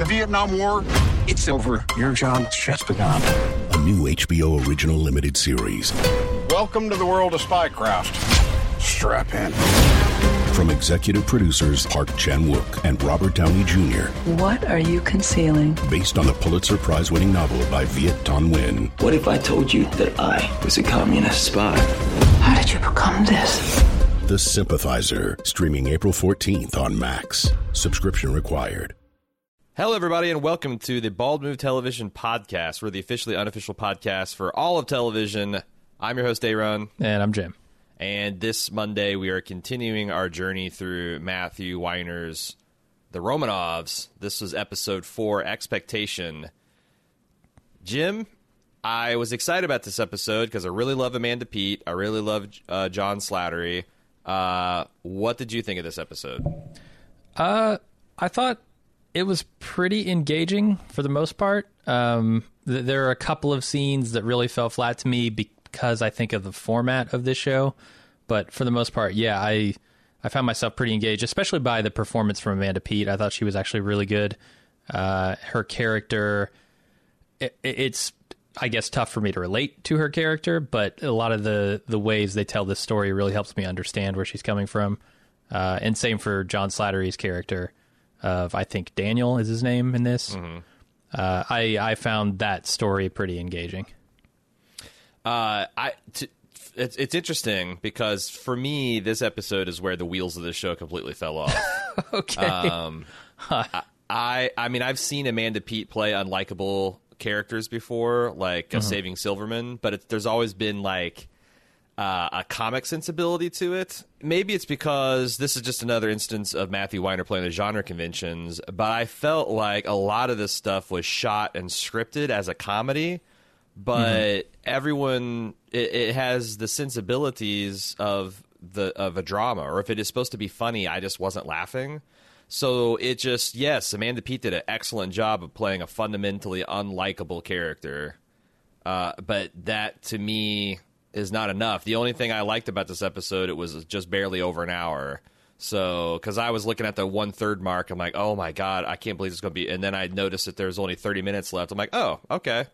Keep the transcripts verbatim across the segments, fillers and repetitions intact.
The Vietnam War, it's over. Your job's just begun. A new H B O original limited series. Welcome to the world of spycraft. Strap in. From executive producers Park Chan-wook and Robert Downey Junior What are you concealing? Based on the Pulitzer Prize-winning novel by Viet Thanh Nguyen. What if I told you that I was a communist spy? How did you become this? The Sympathizer, streaming April fourteenth on Max. Subscription required. Hello, everybody, and welcome to the Bald Move Television Podcast. We're the officially unofficial podcast for all of television. I'm your host, Aaron. And I'm Jim. And this Monday, we are continuing our journey through Matthew Weiner's The Romanovs. This was episode four, Expectation. Jim, I was excited about this episode because I really love Amanda Peet. I really love uh, John Slattery. Uh, what did you think of this episode? Uh, I thought it was pretty engaging for the most part. Um, th- there are a couple of scenes that really fell flat to me because I think of the format of this show. But for the most part, yeah, I I found myself pretty engaged, especially by the performance from Amanda Peet. I thought she was actually really good. Uh, her character, it, it's, I guess, tough for me to relate to her character, but a lot of the, the ways they tell this story really helps me understand where she's coming from. Uh, and same for John Slattery's character of, I think, Daniel is his name in this. Mm-hmm. Uh, I, I found that story pretty engaging. Uh, I... T- It's it's interesting because for me, this episode is where the wheels of the show completely fell off. Okay. Um, huh. I I mean, I've seen Amanda Peet play unlikable characters before, like uh, mm-hmm. Saving Silverman, but it, there's always been like uh, a comic sensibility to it. Maybe it's because this is just another instance of Matthew Weiner playing the genre conventions, but I felt like a lot of this stuff was shot and scripted as a comedy. But mm-hmm. everyone, it, it has the sensibilities of the of a drama, or if it is supposed to be funny, I just wasn't laughing. So it just, yes, Amanda Peet did an excellent job of playing a fundamentally unlikable character. Uh, but that, to me, is not enough. The only thing I liked about this episode, it was just barely over an hour. So, because I was looking at the one-third mark, I'm like, oh, my God, I can't believe it's going to be. And then I noticed that there's only thirty minutes left. I'm like, oh, okay.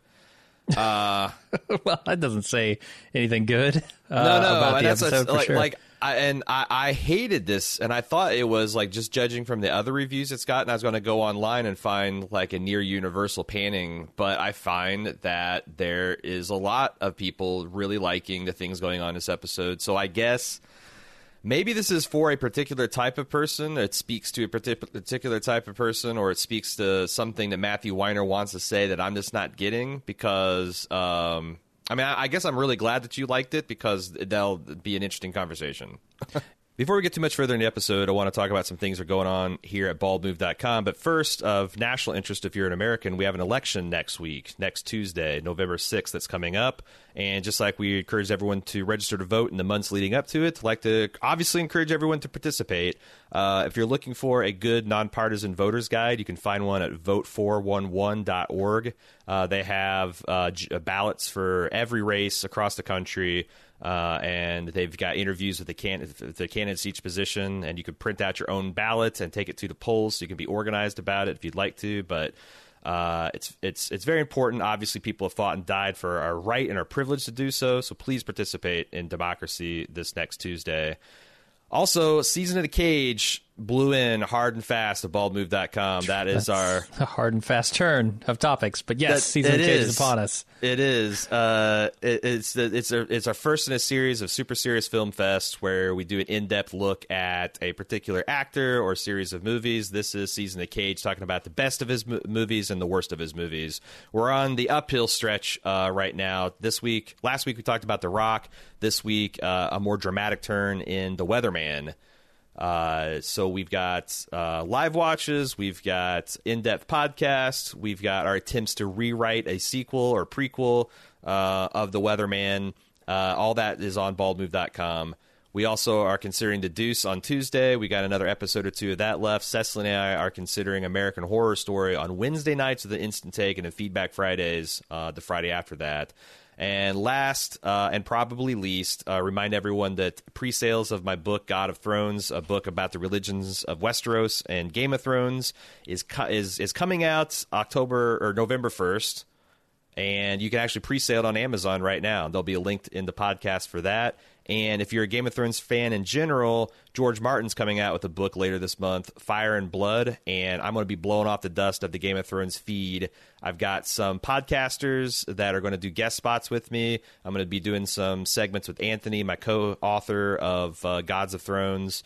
Uh, well, that doesn't say anything good uh, no, no, about the that's, episode that's, for like, sure. Like, I, and I, I hated this, and I thought it was like just judging from the other reviews it's gotten, I was going to go online and find like a near universal panning, but I find that there is a lot of people really liking the things going on in this episode. So I guess maybe this is for a particular type of person. It speaks to a particular type of person, or it speaks to something that Matthew Weiner wants to say that I'm just not getting. Because, um, I mean, I, I guess I'm really glad that you liked it because that'll be an interesting conversation. Before we get too much further in the episode, I want to talk about some things that are going on here at bald move dot com. But first, of national interest, if you're an American, we have an election next week, next Tuesday, November sixth, that's coming up. And just like we encourage everyone to register to vote in the months leading up to it, I'd like to obviously encourage everyone to participate. Uh, if you're looking for a good nonpartisan voters guide, you can find one at vote four one one dot org. Uh, they have uh, j- ballots for every race across the country. Uh, and they've got interviews with the, can- the candidates each position, and you can print out your own ballot and take it to the polls so you can be organized about it if you'd like to. But uh, it's it's it's very important. Obviously, people have fought and died for our right and our privilege to do so, so please participate in democracy this next Tuesday. Also, Season of the Cage blew in hard and fast at bald move dot com. That is That's our a hard and fast turn of topics. But yes, that, Season of the Cage is. is upon us. It is. Uh, it, it's it's a, it's our first in a series of Super Serious Film Fest where we do an in-depth look at a particular actor or series of movies. This is Season of the Cage, talking about the best of his mo- movies and the worst of his movies. We're on the uphill stretch uh, right now. This week, last week we talked about The Rock. This week, uh, a more dramatic turn in The Weatherman. Uh, so we've got uh, live watches, we've got in-depth podcasts, we've got our attempts to rewrite a sequel or prequel uh, of The Weatherman. Uh, all that is on bald move dot com. We also are considering The Deuce on Tuesday. We got another episode or two of that left. Cecily and I are considering American Horror Story on Wednesday nights with the Instant Take, and then Feedback Fridays uh, the Friday after that. And last uh, and probably least, uh, remind everyone that pre-sales of my book, God of Thrones, a book about the religions of Westeros and Game of Thrones, is co- is is coming out October or November first. And you can actually pre-sale it on Amazon right now. There'll be a link in the podcast for that. And if you're a Game of Thrones fan in general, George Martin's coming out with a book later this month, Fire and Blood, and I'm going to be blowing off the dust of the Game of Thrones feed. I've got some podcasters that are going to do guest spots with me. I'm going to be doing some segments with Anthony, my co-author of uh, Gods of Thrones,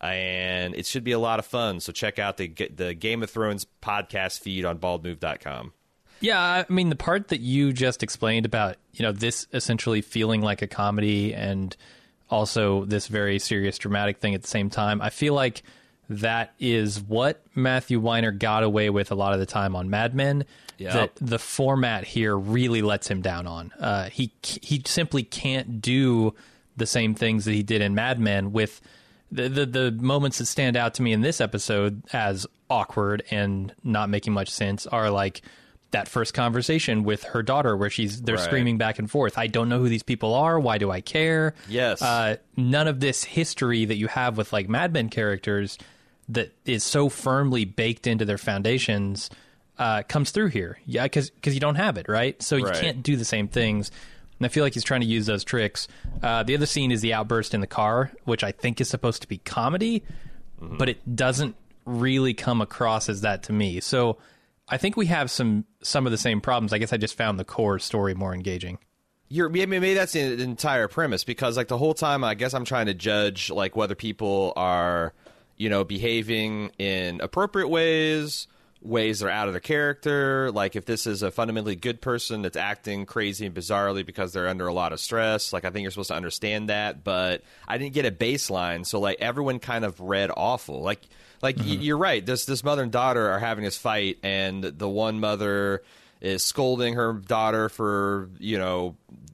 and it should be a lot of fun. So check out the the Game of Thrones podcast feed on bald move dot com. Yeah, I mean, the part that you just explained about, you know, this essentially feeling like a comedy and also this very serious, dramatic thing at the same time, I feel like that is what Matthew Weiner got away with a lot of the time on Mad Men. Yep. That the format here really lets him down on. Uh, he he simply can't do the same things that he did in Mad Men with the, the, the moments that stand out to me in this episode as awkward and not making much sense are like that first conversation with her daughter where she's they're right. screaming back and forth. I don't know who these people are. Why do I care? Yes. Uh, none of this history that you have with like Mad Men characters that is so firmly baked into their foundations uh, comes through here. Yeah, because because you don't have it, right? So you right. can't do the same things. And I feel like he's trying to use those tricks. Uh, the other scene is the outburst in the car, which I think is supposed to be comedy, mm-hmm. but it doesn't really come across as that to me. So I think we have some some of the same problems. I guess I just found the core story more engaging. You're maybe, maybe that's the entire premise, because like the whole time I guess I'm trying to judge like whether people are, you know, behaving in appropriate ways, ways that are out of their character, like if this is a fundamentally good person that's acting crazy and bizarrely because they're under a lot of stress. Like I think you're supposed to understand that, but I didn't get a baseline, so like everyone kind of read awful. Like Like, mm-hmm. you're right. This this mother and daughter are having this fight, and the one mother is scolding her daughter for, you know,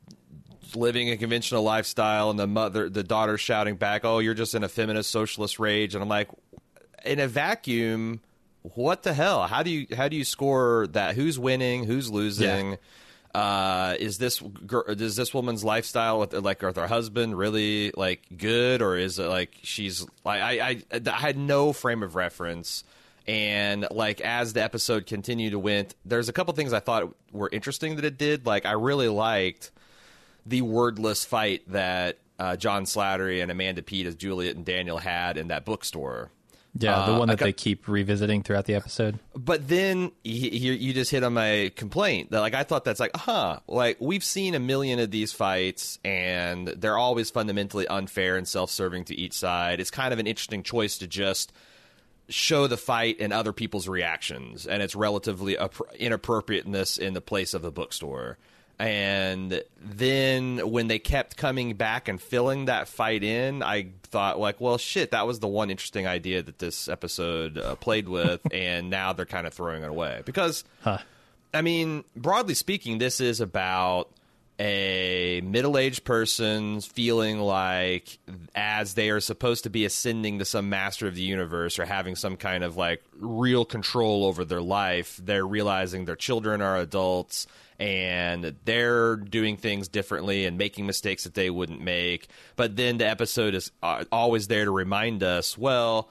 living a conventional lifestyle, and the mother, the daughter's shouting back, "Oh, you're just in a feminist socialist rage." And I'm like, in a vacuum, what the hell? How do you how do you score that? Who's winning? Who's losing? Yeah. Uh, is this is this woman's lifestyle with like with her husband really like good, or is it like she's like I, I I had no frame of reference, and like as the episode continued to went, there's a couple things I thought were interesting that it did. Like I really liked the wordless fight that uh, John Slattery and Amanda Peet as Juliet and Daniel had in that bookstore. Yeah, the one that uh, they keep revisiting throughout the episode. But then you, you just hit on my complaint that, like, I thought that's like, huh, like we've seen a million of these fights, and they're always fundamentally unfair and self-serving to each side. It's kind of an interesting choice to just show the fight and other people's reactions, and its relatively inappropriateness in the place of a bookstore. And then when they kept coming back and filling that fight in, I thought, like, well, shit, that was the one interesting idea that this episode uh, played with, and now they're kind of throwing it away. Because, huh. I mean, broadly speaking, this is about a middle-aged person feeling like as they are supposed to be ascending to some master of the universe or having some kind of, like, real control over their life, they're realizing their children are adults, and they're doing things differently and making mistakes that they wouldn't make. But then the episode is uh, always there to remind us, well,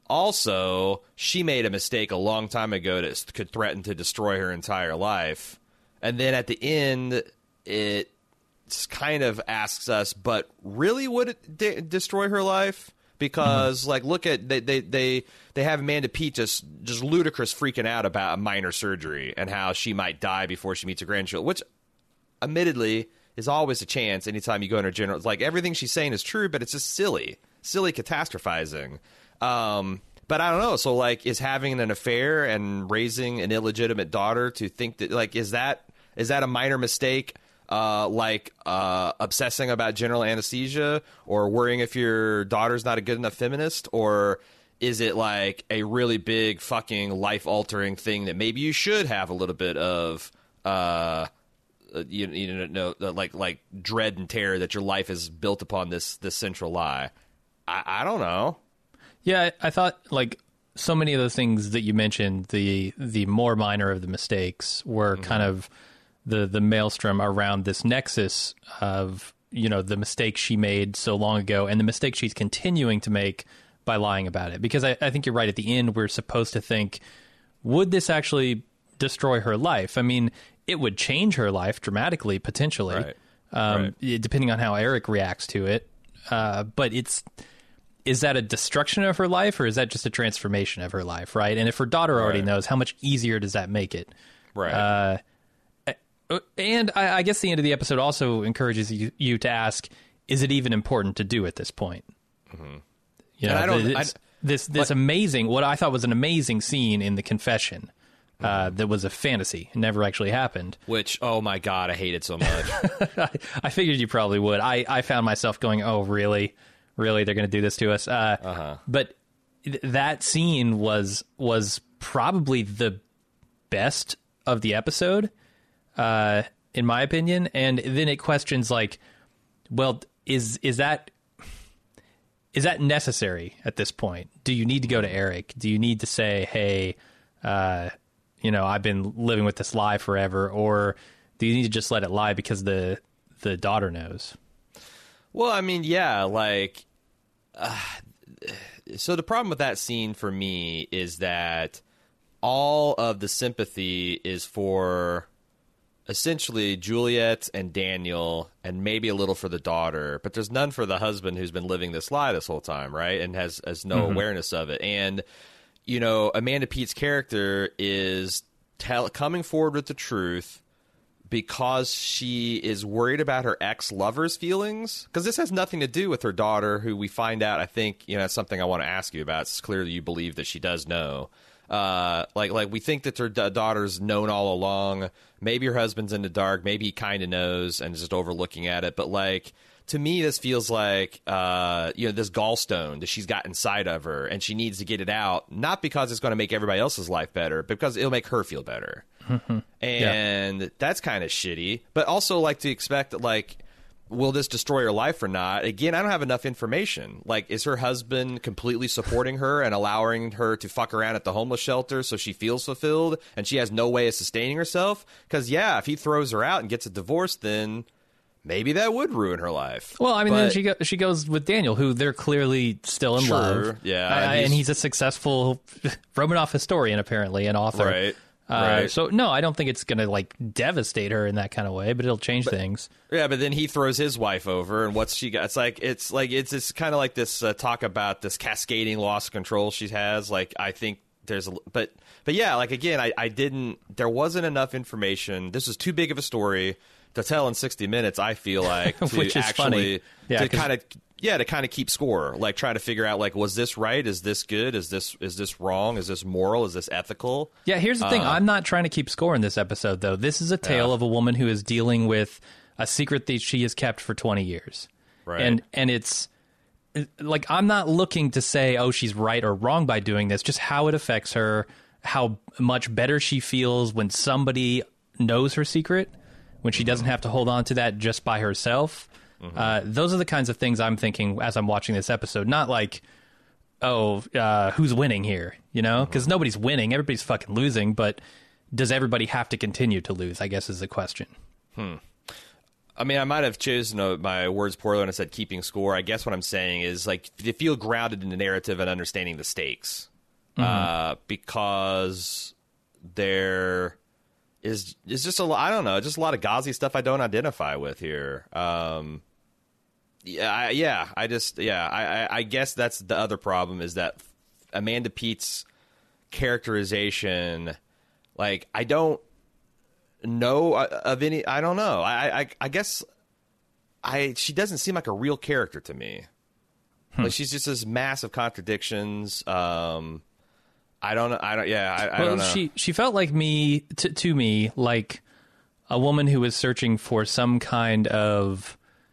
also, she made a mistake a long time ago that could threaten to destroy her entire life. And then at the end, it kind of asks us, but really would it de- destroy her life? Because, mm-hmm. like, look at, they, they, they, they have Amanda Peet just, just ludicrous freaking out about a minor surgery and how she might die before she meets her grandchildren, which, admittedly, is always a chance anytime you go in her general. It's like, everything she's saying is true, but it's just silly. Silly catastrophizing. Um, but I don't know. So, like, is having an affair and raising an illegitimate daughter to think that, like, is that is that a minor mistake? Uh, like uh, obsessing about general anesthesia, or worrying if your daughter's not a good enough feminist, or is it like a really big fucking life-altering thing that maybe you should have a little bit of, uh, you, you know, like like dread and terror that your life is built upon this this central lie? I, I don't know. Yeah, I, I thought like so many of those things that you mentioned, the the more minor of the mistakes were mm-hmm. kind of the the maelstrom around this nexus of, you know, the mistake she made so long ago and the mistake she's continuing to make by lying about it. Because I, I think you're right. At the end, we're supposed to think, would this actually destroy her life? I mean, it would change her life dramatically, potentially, Right. Um, Right. depending on how Eric reacts to it. Uh, but it's, is that a destruction of her life, or is that just a transformation of her life, right? And if her daughter already Right. knows, how much easier does that make it? Right. Uh, and I, I guess the end of the episode also encourages you, you to ask, is it even important to do at this point? Mm-hmm. You know, And I don't- this, I- this, this amazing, what I thought was an amazing scene in the confession, uh, that was a fantasy. It never actually happened. Which, oh my God, I hate it so much. I, I figured you probably would. I, I found myself going, oh, really? Really? They're going to do this to us? Uh, uh-huh. But th- that scene was was probably the best of the episode, uh, in my opinion. And then it questions, like, well, is is that is that necessary at this point? Do you need to go to Eric? Do you need to say, hey, uh, you know, I've been living with this lie forever, or do you need to just let it lie because the the daughter knows? Well, I mean, yeah, like, uh, so the problem with that scene for me is that all of the sympathy is for essentially Juliet and Daniel, and maybe a little for the daughter, but there's none for the husband who's been living this lie this whole time, right? And has, has no mm-hmm. awareness of it. And, you know, Amanda Peet's character is tell, coming forward with the truth because she is worried about her ex-lover's feelings. Because this has nothing to do with her daughter, who we find out, I think, you know, that's something I want to ask you about. It's clear that you believe that she does know. Uh, like, like we think that her d- daughter's known all along. Maybe her husband's in the dark. Maybe he kind of knows and is just overlooking at it. But, like, to me, this feels like, uh, you know, this gallstone that she's got inside of her, and she needs to get it out, not because it's going to make everybody else's life better, but because it'll make her feel better. And yeah. that's kind of shitty. But also, like, to expect that, like, will this destroy her life or not? Again, I don't have enough information. Like, is her husband completely supporting her and allowing her to fuck around at the homeless shelter so she feels fulfilled and she has no way of sustaining herself? Because, yeah, if he throws her out and gets a divorce, then maybe that would ruin her life. Well, I mean, but, then she go, she goes with Daniel, who they're clearly still in sure, love. Yeah, uh, and, he's, and he's a successful Romanov historian, apparently, an author. Right. Uh, right. So, no, I don't think it's going to, like, devastate her in that kind of way, but it'll change but, things. Yeah, but then he throws his wife over, and what's she got? It's like, it's like, it's, it's kind of like this uh, talk about this cascading loss of control she has. Like, I think there's, a, but, but yeah, like, again, I, I didn't, there wasn't enough information. This is too big of a story to tell in sixty minutes, I feel like, to Which is actually, funny. Yeah, to kind of, yeah, to kind of keep score, like trying to figure out, like, was this right? Is this good? Is this is this wrong? Is this moral? Is this ethical? Yeah, here's the uh, thing. I'm not trying to keep score in this episode, though. This is a tale yeah. of a woman who is dealing with a secret that she has kept for twenty years. Right. And and it's, like, I'm not looking to say, oh, she's right or wrong by doing this, just how it affects her, how much better she feels when somebody knows her secret, when she doesn't have to hold on to that just by herself. Mm-hmm. Uh, those are the kinds of things I'm thinking as I'm watching this episode. Not like, oh, uh, who's winning here? You know, because mm-hmm. nobody's winning. Everybody's fucking losing. But does everybody have to continue to lose, I guess, is the question. Hmm. I mean, I might have chosen uh, my words poorly when I said keeping score. I guess what I'm saying is, like, to feel grounded in the narrative and understanding the stakes. Mm-hmm. Uh, because there is, is just a lot, I don't know, just a lot of gauzy stuff I don't identify with here. Um, Yeah, I, yeah, I just, yeah, I, I guess that's the other problem, is that Amanda Peet's characterization, like, I don't know of any, I don't know, I, I, I guess, I, she doesn't seem like a real character to me. Hmm. Like, she's just this mass of contradictions. Um, I don't know, I don't, yeah, I, I well, don't know. She, she felt like me, to, to me, like a woman who was searching for some kind of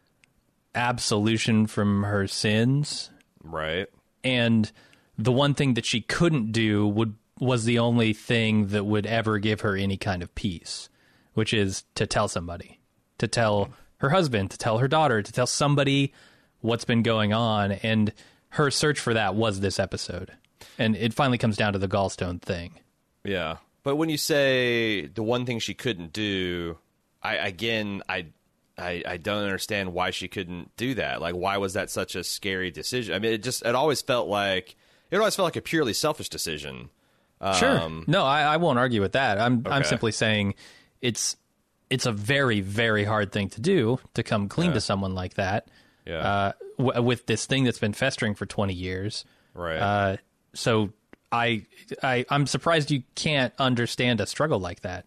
absolution from her sins, right? And the one thing that she couldn't do would was the only thing that would ever give her any kind of peace, which is to tell somebody, to tell her husband, to tell her daughter, to tell somebody what's been going on. And her search for that was this episode, and it finally comes down to the gallstone thing. Yeah, but when you say the one thing she couldn't do, I again, I, I, I don't understand why she couldn't do that. Like, why was that such a scary decision? I mean, it just, it always felt like, it always felt like a purely selfish decision. Sure. Um, no, I, I won't argue with that. I'm, I'm Okay. simply saying it's, it's a very, very hard thing to do to come clean Yeah. to someone like that. Yeah. Uh, w- with this thing that's been festering for twenty years. Right. Uh, so I, I, I'm surprised you can't understand a struggle like that.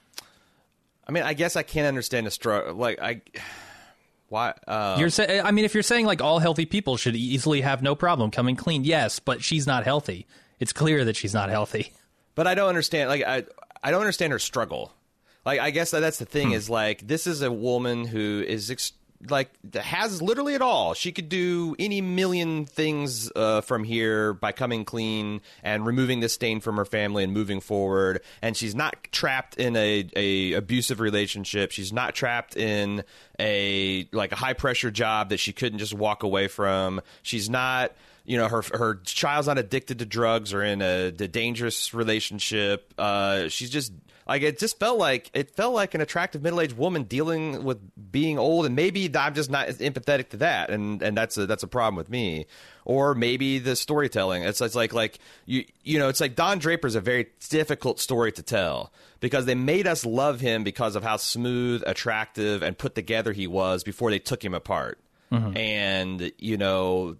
I mean, I guess I can't understand the struggle. Like, I, why? Uh, You're say, I mean, if you're saying like all healthy people should easily have no problem coming clean, yes, but she's not healthy. It's clear that she's not healthy. but I don't understand. Like, I, I don't understand her struggle. Like, I guess that that's the thing Hmm. is like, this is a woman who is ex- like has literally it all. She could do any million things uh, from here by coming clean and removing this stain from her family and moving forward. And she's not trapped in a, a abusive relationship. She's not trapped in a like a high pressure job that she couldn't just walk away from. She's not. You know, her her child's not addicted to drugs or in a, a dangerous relationship. Uh, she's just like it. Just felt like it felt like an attractive middle aged woman dealing with being old, and maybe I'm just not empathetic to that, and and that's a that's a problem with me. Or maybe the storytelling. It's it's like like you you know it's like Don Draper's a very difficult story to tell because they made us love him because of how smooth, attractive, and put together he was before they took him apart, mm-hmm. and you know.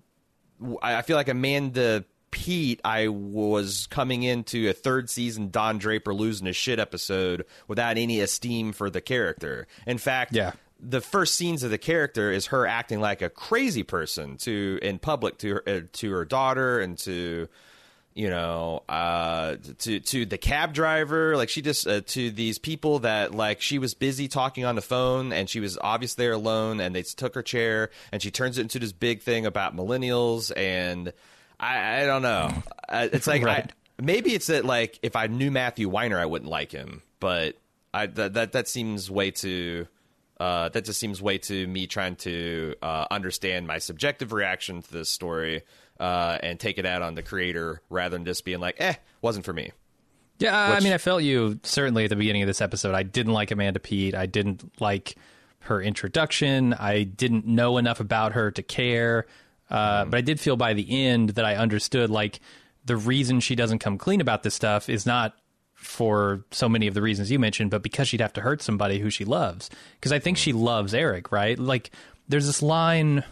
I feel like Amanda Peet, I was coming into a third season Don Draper losing his shit episode without any esteem for the character. In fact, Yeah. the first scenes of the character is her acting like a crazy person to in public to her, uh, to her daughter and to you know uh, to to the cab driver. Like she just uh, to these people that like she was busy talking on the phone and she was obviously there alone and they took her chair and she turns it into this big thing about millennials and I, I don't know. Uh, it's like Right. I, maybe it's that like if I knew Matthew Weiner I wouldn't like him, but I that that, that seems way too. Uh, that just seems way to me trying to uh, understand my subjective reaction to this story uh, and take it out on the creator rather than just being like, eh, wasn't for me. Yeah, I Which- mean, I felt you certainly at the beginning of this episode. I didn't like Amanda Peet. I didn't like her introduction. I didn't know enough about her to care. Uh, But I did feel by the end that I understood, like, the reason she doesn't come clean about this stuff is not for so many of the reasons you mentioned, but because she'd have to hurt somebody who she loves. Because I think she loves Eric, right? Like, there's this line,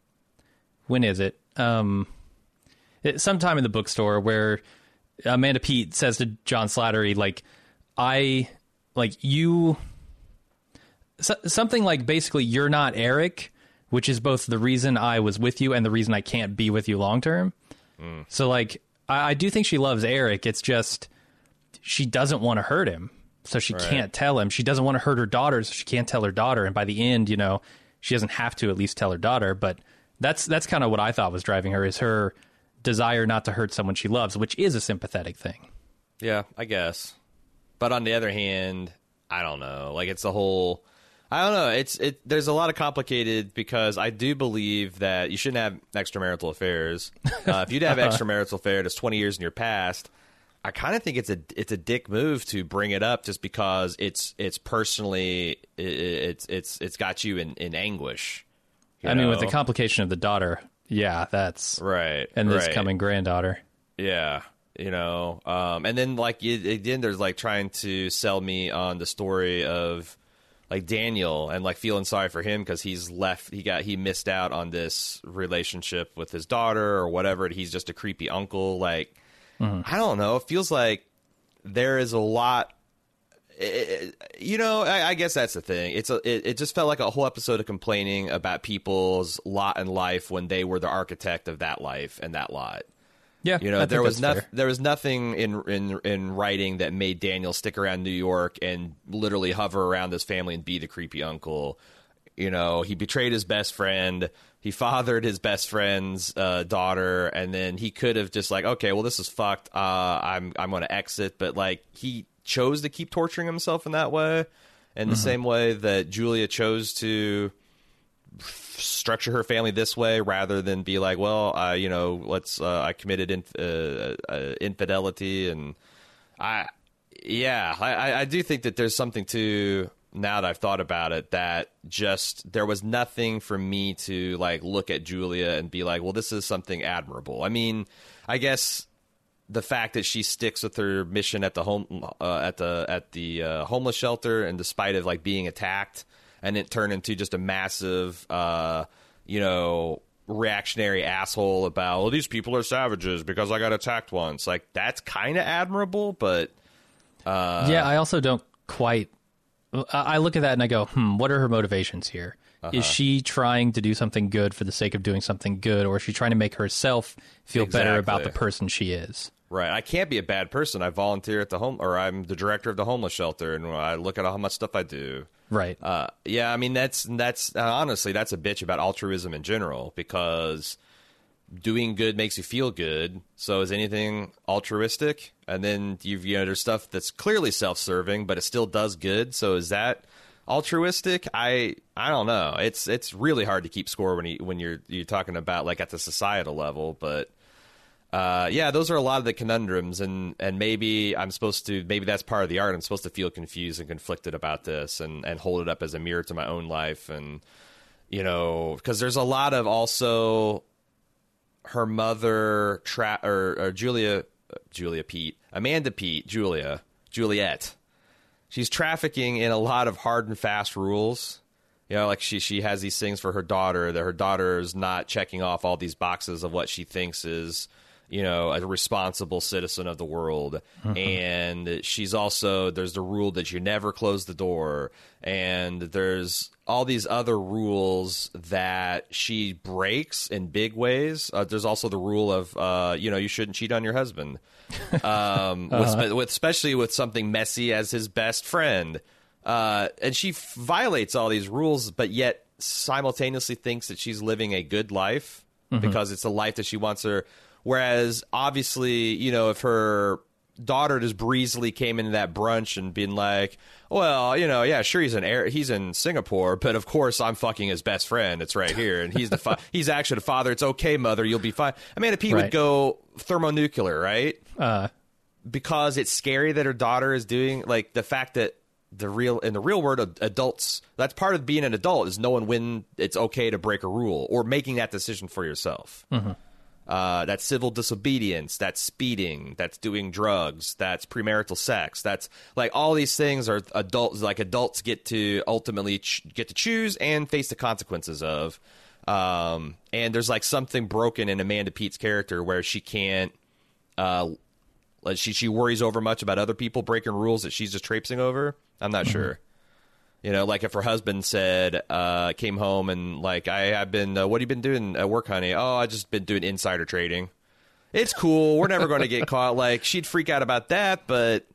when is it? Um, it sometime in the bookstore where Amanda Peet says to John Slattery, like, I, like, you, so, something like basically, you're not Eric, which is both the reason I was with you and the reason I can't be with you long term. Mm. So, like, I, I do think she loves Eric. It's just, she doesn't want to hurt him, so she Right. can't tell him. She doesn't want to hurt her daughter, so she can't tell her daughter. And by the end, you know, she doesn't have to at least tell her daughter. But that's that's kind of what I thought was driving her, is her desire not to hurt someone she loves, which is a sympathetic thing. Yeah, I guess. But on the other hand, I don't know. Like it's the whole. I don't know. It's it. There's a lot of complicated because I do believe that you shouldn't have extramarital affairs. Uh, if you'd have extramarital affair that's twenty years in your past, I kind of think it's a it's a dick move to bring it up just because it's it's personally it, it's it's it's got you in, in anguish. you I mean, with the know? complication of the daughter, yeah, that's right and this right. coming granddaughter. Yeah, you know, um, and then like it, again, there's like trying to sell me on the story of like Daniel and like feeling sorry for him because he's left, he got he missed out on this relationship with his daughter or whatever. And he's just a creepy uncle. Like mm-hmm. I don't know. It feels like there is a lot. It, you know, I, I guess that's the thing. It's a, it, it just felt like a whole episode of complaining about people's lot in life when they were the architect of that life and that lot. Yeah, You know, I think there was that's no, fair. there was nothing in, in in writing that made Daniel stick around New York and literally hover around his family and be the creepy uncle. You know, he betrayed his best friend. He fathered his best friend's uh, daughter, and then he could have just like, okay, well, this is fucked. Uh, I'm I'm going to exit, but like he chose to keep torturing himself in that way, in the Mm-hmm. same way that Julia chose to structure her family this way rather than be like, well, uh, you know, let's uh, I committed inf- uh, uh, infidelity, and I, yeah, I, I do think that there's something to now that I've thought about it, that just there was nothing for me to like look at Julia and be like, well, this is something admirable. I mean, I guess the fact that she sticks with her mission at the home uh, at the at the uh, homeless shelter, and despite of like being attacked, and it turned into just a massive, uh, you know, reactionary asshole about, well, these people are savages because I got attacked once. Like, that's kind of admirable, but uh, yeah, I also don't quite. I look at that and I go, hmm, what are her motivations here? Uh-huh. Is she trying to do something good for the sake of doing something good, or is she trying to make herself feel exactly. better about the person she is? Right. I can't be a bad person. I volunteer at the home, or I'm the director of the homeless shelter, and I look at how much stuff I do. Right. Uh, yeah, I mean, that's, that's uh, honestly, that's a bitch about altruism in general, because doing good makes you feel good. So is anything altruistic? And then you've, you know, there's stuff that's clearly self-serving, but it still does good. So is that altruistic? I I don't know. It's it's really hard to keep score when you when you're you're talking about like at the societal level. But uh, yeah, those are a lot of the conundrums, and and maybe I'm supposed to maybe that's part of the art. I'm supposed to feel confused and conflicted about this, and and hold it up as a mirror to my own life, and you know, because there's a lot of also her mother tra- or, or Julia. Julia Pete, Amanda Pete, Julia, Juliet. She's trafficking in a lot of hard and fast rules. You know, like she she has these things for her daughter that her daughter is not checking off all these boxes of what she thinks is, you know, a responsible citizen of the world. Mm-hmm. And she's also, there's the rule that you never close the door. And there's all these other rules that she breaks in big ways. Uh, there's also the rule of, uh, you know, you shouldn't cheat on your husband. Um, uh-huh. with, with, especially with something messy as his best friend. Uh, and she f- violates all these rules, but yet simultaneously thinks that she's living a good life mm-hmm. because it's a life that she wants her. Whereas, obviously, you know, if her daughter just breezily came into that brunch and been like, well, you know, yeah, sure, he's in air, he's in Singapore, but of course I'm fucking his best friend. It's right here, and he's the fa- he's actually the father. It's okay, mother, you'll be fine. Amanda P right. would go thermonuclear, right? Uh, because it's scary that her daughter is doing, like, the fact that the real in the real world, adults, that's part of being an adult, is knowing when it's okay to break a rule or making that decision for yourself. Mm-hmm. Uh, that's civil disobedience, that's speeding, that's doing drugs, that's premarital sex, that's like all these things are adults, like adults get to ultimately ch- get to choose and face the consequences of. Um, and there's like something broken in Amanda Pete's character where she can't, uh, she, she worries over much about other people breaking rules that she's just traipsing over. I'm not mm-hmm. sure. You know, like if her husband said, uh, came home and like, I, I've been, uh, what have you been doing at work, honey? Oh, I just been doing insider trading. It's cool. We're never going to get caught. Like, she'd freak out about that, but,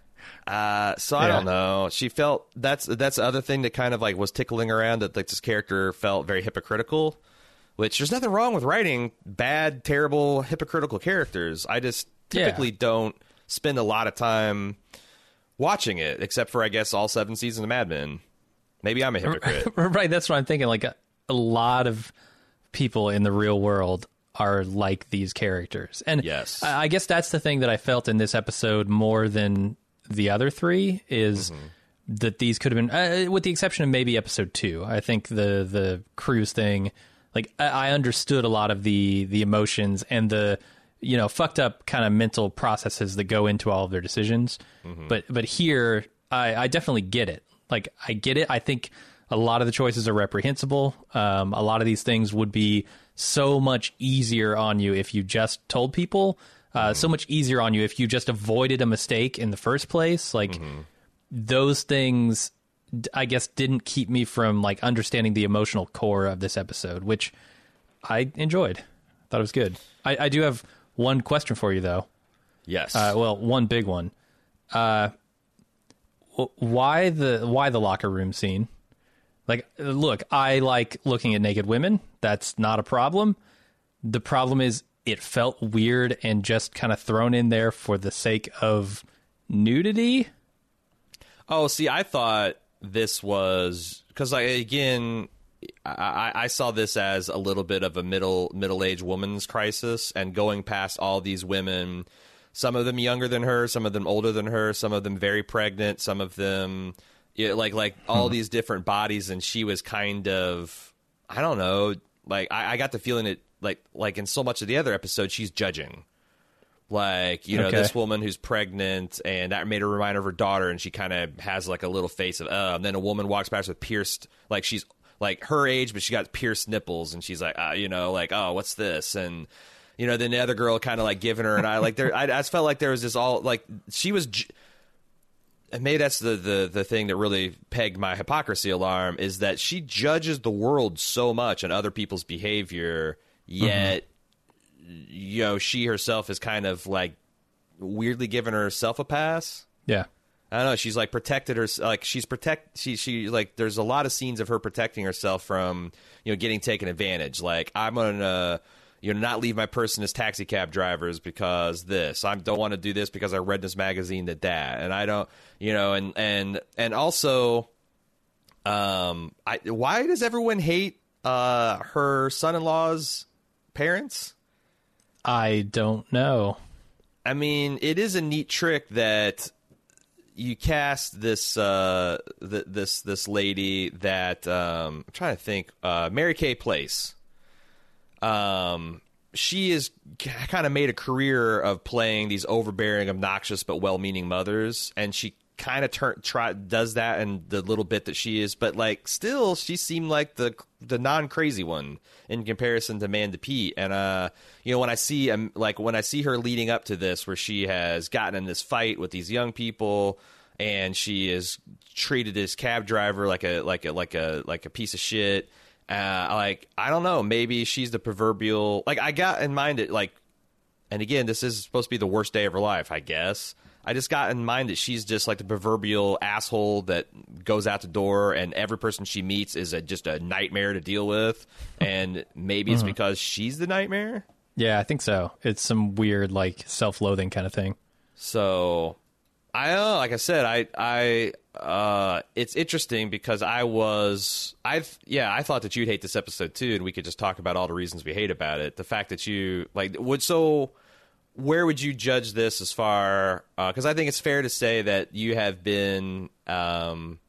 uh, so I yeah. don't know. She felt, that's, that's the other thing that kind of like was tickling around, that like this character felt very hypocritical, which there's nothing wrong with writing bad, terrible, hypocritical characters. I just typically yeah. don't spend a lot of time watching it, except for, I guess, all seven seasons of Mad Men. Maybe I'm a hypocrite. Right, that's what I'm thinking. Like, a, a lot of people in the real world are like these characters. And yes. I, I guess that's the thing that I felt in this episode more than the other three, is mm-hmm. that these could have been, uh, with the exception of maybe episode two. I think the the cruise thing, like, I, I understood a lot of the the emotions and the, you know, fucked up kind of mental processes that go into all of their decisions. Mm-hmm. But but here, I, I definitely get it. Like, I get it. I think a lot of the choices are reprehensible. Um, a lot of these things would be so much easier on you if you just told people. Uh, mm-hmm. So much easier on you if you just avoided a mistake in the first place. Like, mm-hmm. those things, I guess, didn't keep me from, like, understanding the emotional core of this episode, which I enjoyed. Thought it was good. I, I do have one question for you, though. Yes. Uh, well, one big one. Uh, why the why the locker room scene? Like, look, I like looking at naked women. That's not a problem. The problem is it felt weird and just kind of thrown in there for the sake of nudity. Oh, see, I thought this was because, like, again, I, I saw this as a little bit of a middle middle-aged woman's crisis, and going past all these women, some of them younger than her, some of them older than her, some of them very pregnant, some of them, Yeah, like like all hmm. these different bodies, and she was kind of, I don't know, like I, I got the feeling that like like in so much of the other episodes, she's judging. Like, you know, okay. this woman who's pregnant, and that made her remind her of her daughter, and she kind of has like a little face of, uh, and then a woman walks past with pierced, like she's like her age, but she got pierced nipples, and she's like, uh, you know, like, oh, what's this? And, you know, then the other girl kind of like giving her an eye. Like, there, I, I just felt like there was this all, like, she was, and maybe that's the, the, the thing that really pegged my hypocrisy alarm, is that she judges the world so much and other people's behavior, yet, mm-hmm. you know, she herself is kind of like weirdly giving herself a pass. Yeah. I don't know. She's like protected her, like she's protect. She, she like, there's a lot of scenes of her protecting herself from, you know, getting taken advantage. Like, I'm going to, you know, not leave my person as taxi cab drivers because this, I don't want to do this because I read this magazine that that, and I don't, you know, and, and, and also, um, I, why does everyone hate, uh, her son-in-law's parents? I don't know. I mean, it is a neat trick that you cast this uh, th- this this lady that um, I'm trying to think, uh, Mary Kay Place. Um, she is kind of made a career of playing these overbearing, obnoxious but well-meaning mothers, and she kind of turn try does that in the little bit that she is, but like still she seemed like the the non-crazy one in comparison to Amanda Peet. And uh you know, when I see um, like when I see her leading up to this, where she has gotten in this fight with these young people, and she is treated this cab driver like a like a like a like a piece of shit, uh like I don't know, maybe she's the proverbial, like I got in mind it like, and again, this is supposed to be the worst day of her life, I guess. I just got in mind that she's just like the proverbial asshole that goes out the door, and every person she meets is a, just a nightmare to deal with. And maybe it's mm-hmm. because she's the nightmare. Yeah, I think so. It's some weird, like, self-loathing kind of thing. So, I don't know. Like I said, I, I, uh, it's interesting because I was, I, yeah, I thought that you'd hate this episode too, and we could just talk about all the reasons we hate about it. The fact that you like would so. Where would you judge this as far, because uh, I think it's fair to say that you have been, um,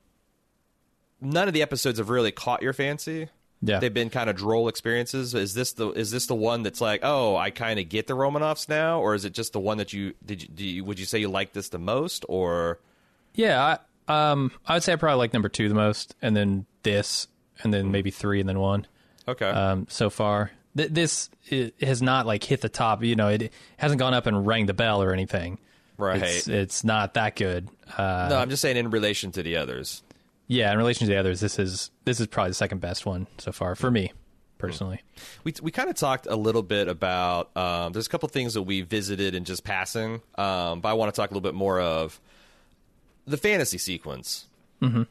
none of the episodes have really caught your fancy. Yeah. They've been kind of droll experiences. Is this the is this the one that's like, oh, I kind of get the Romanoffs now? Or is it just the one that you, did you, do you, would you say you like this the most? Or Yeah, I, um, I would say I probably like number two the most, and then this, and then maybe three, and then one. Okay. Um, so far. This it has not like hit the top, you know, it hasn't gone up and rang the bell or anything. Right. It's, it's not that good. Uh, no, I'm just saying in relation to the others. Yeah, in relation to the others, this is this is probably the second best one so far for me, personally. We we kind of talked a little bit about, um, there's a couple things that we visited in just passing, um, but I want to talk a little bit more of the fantasy sequence. Mm-hmm.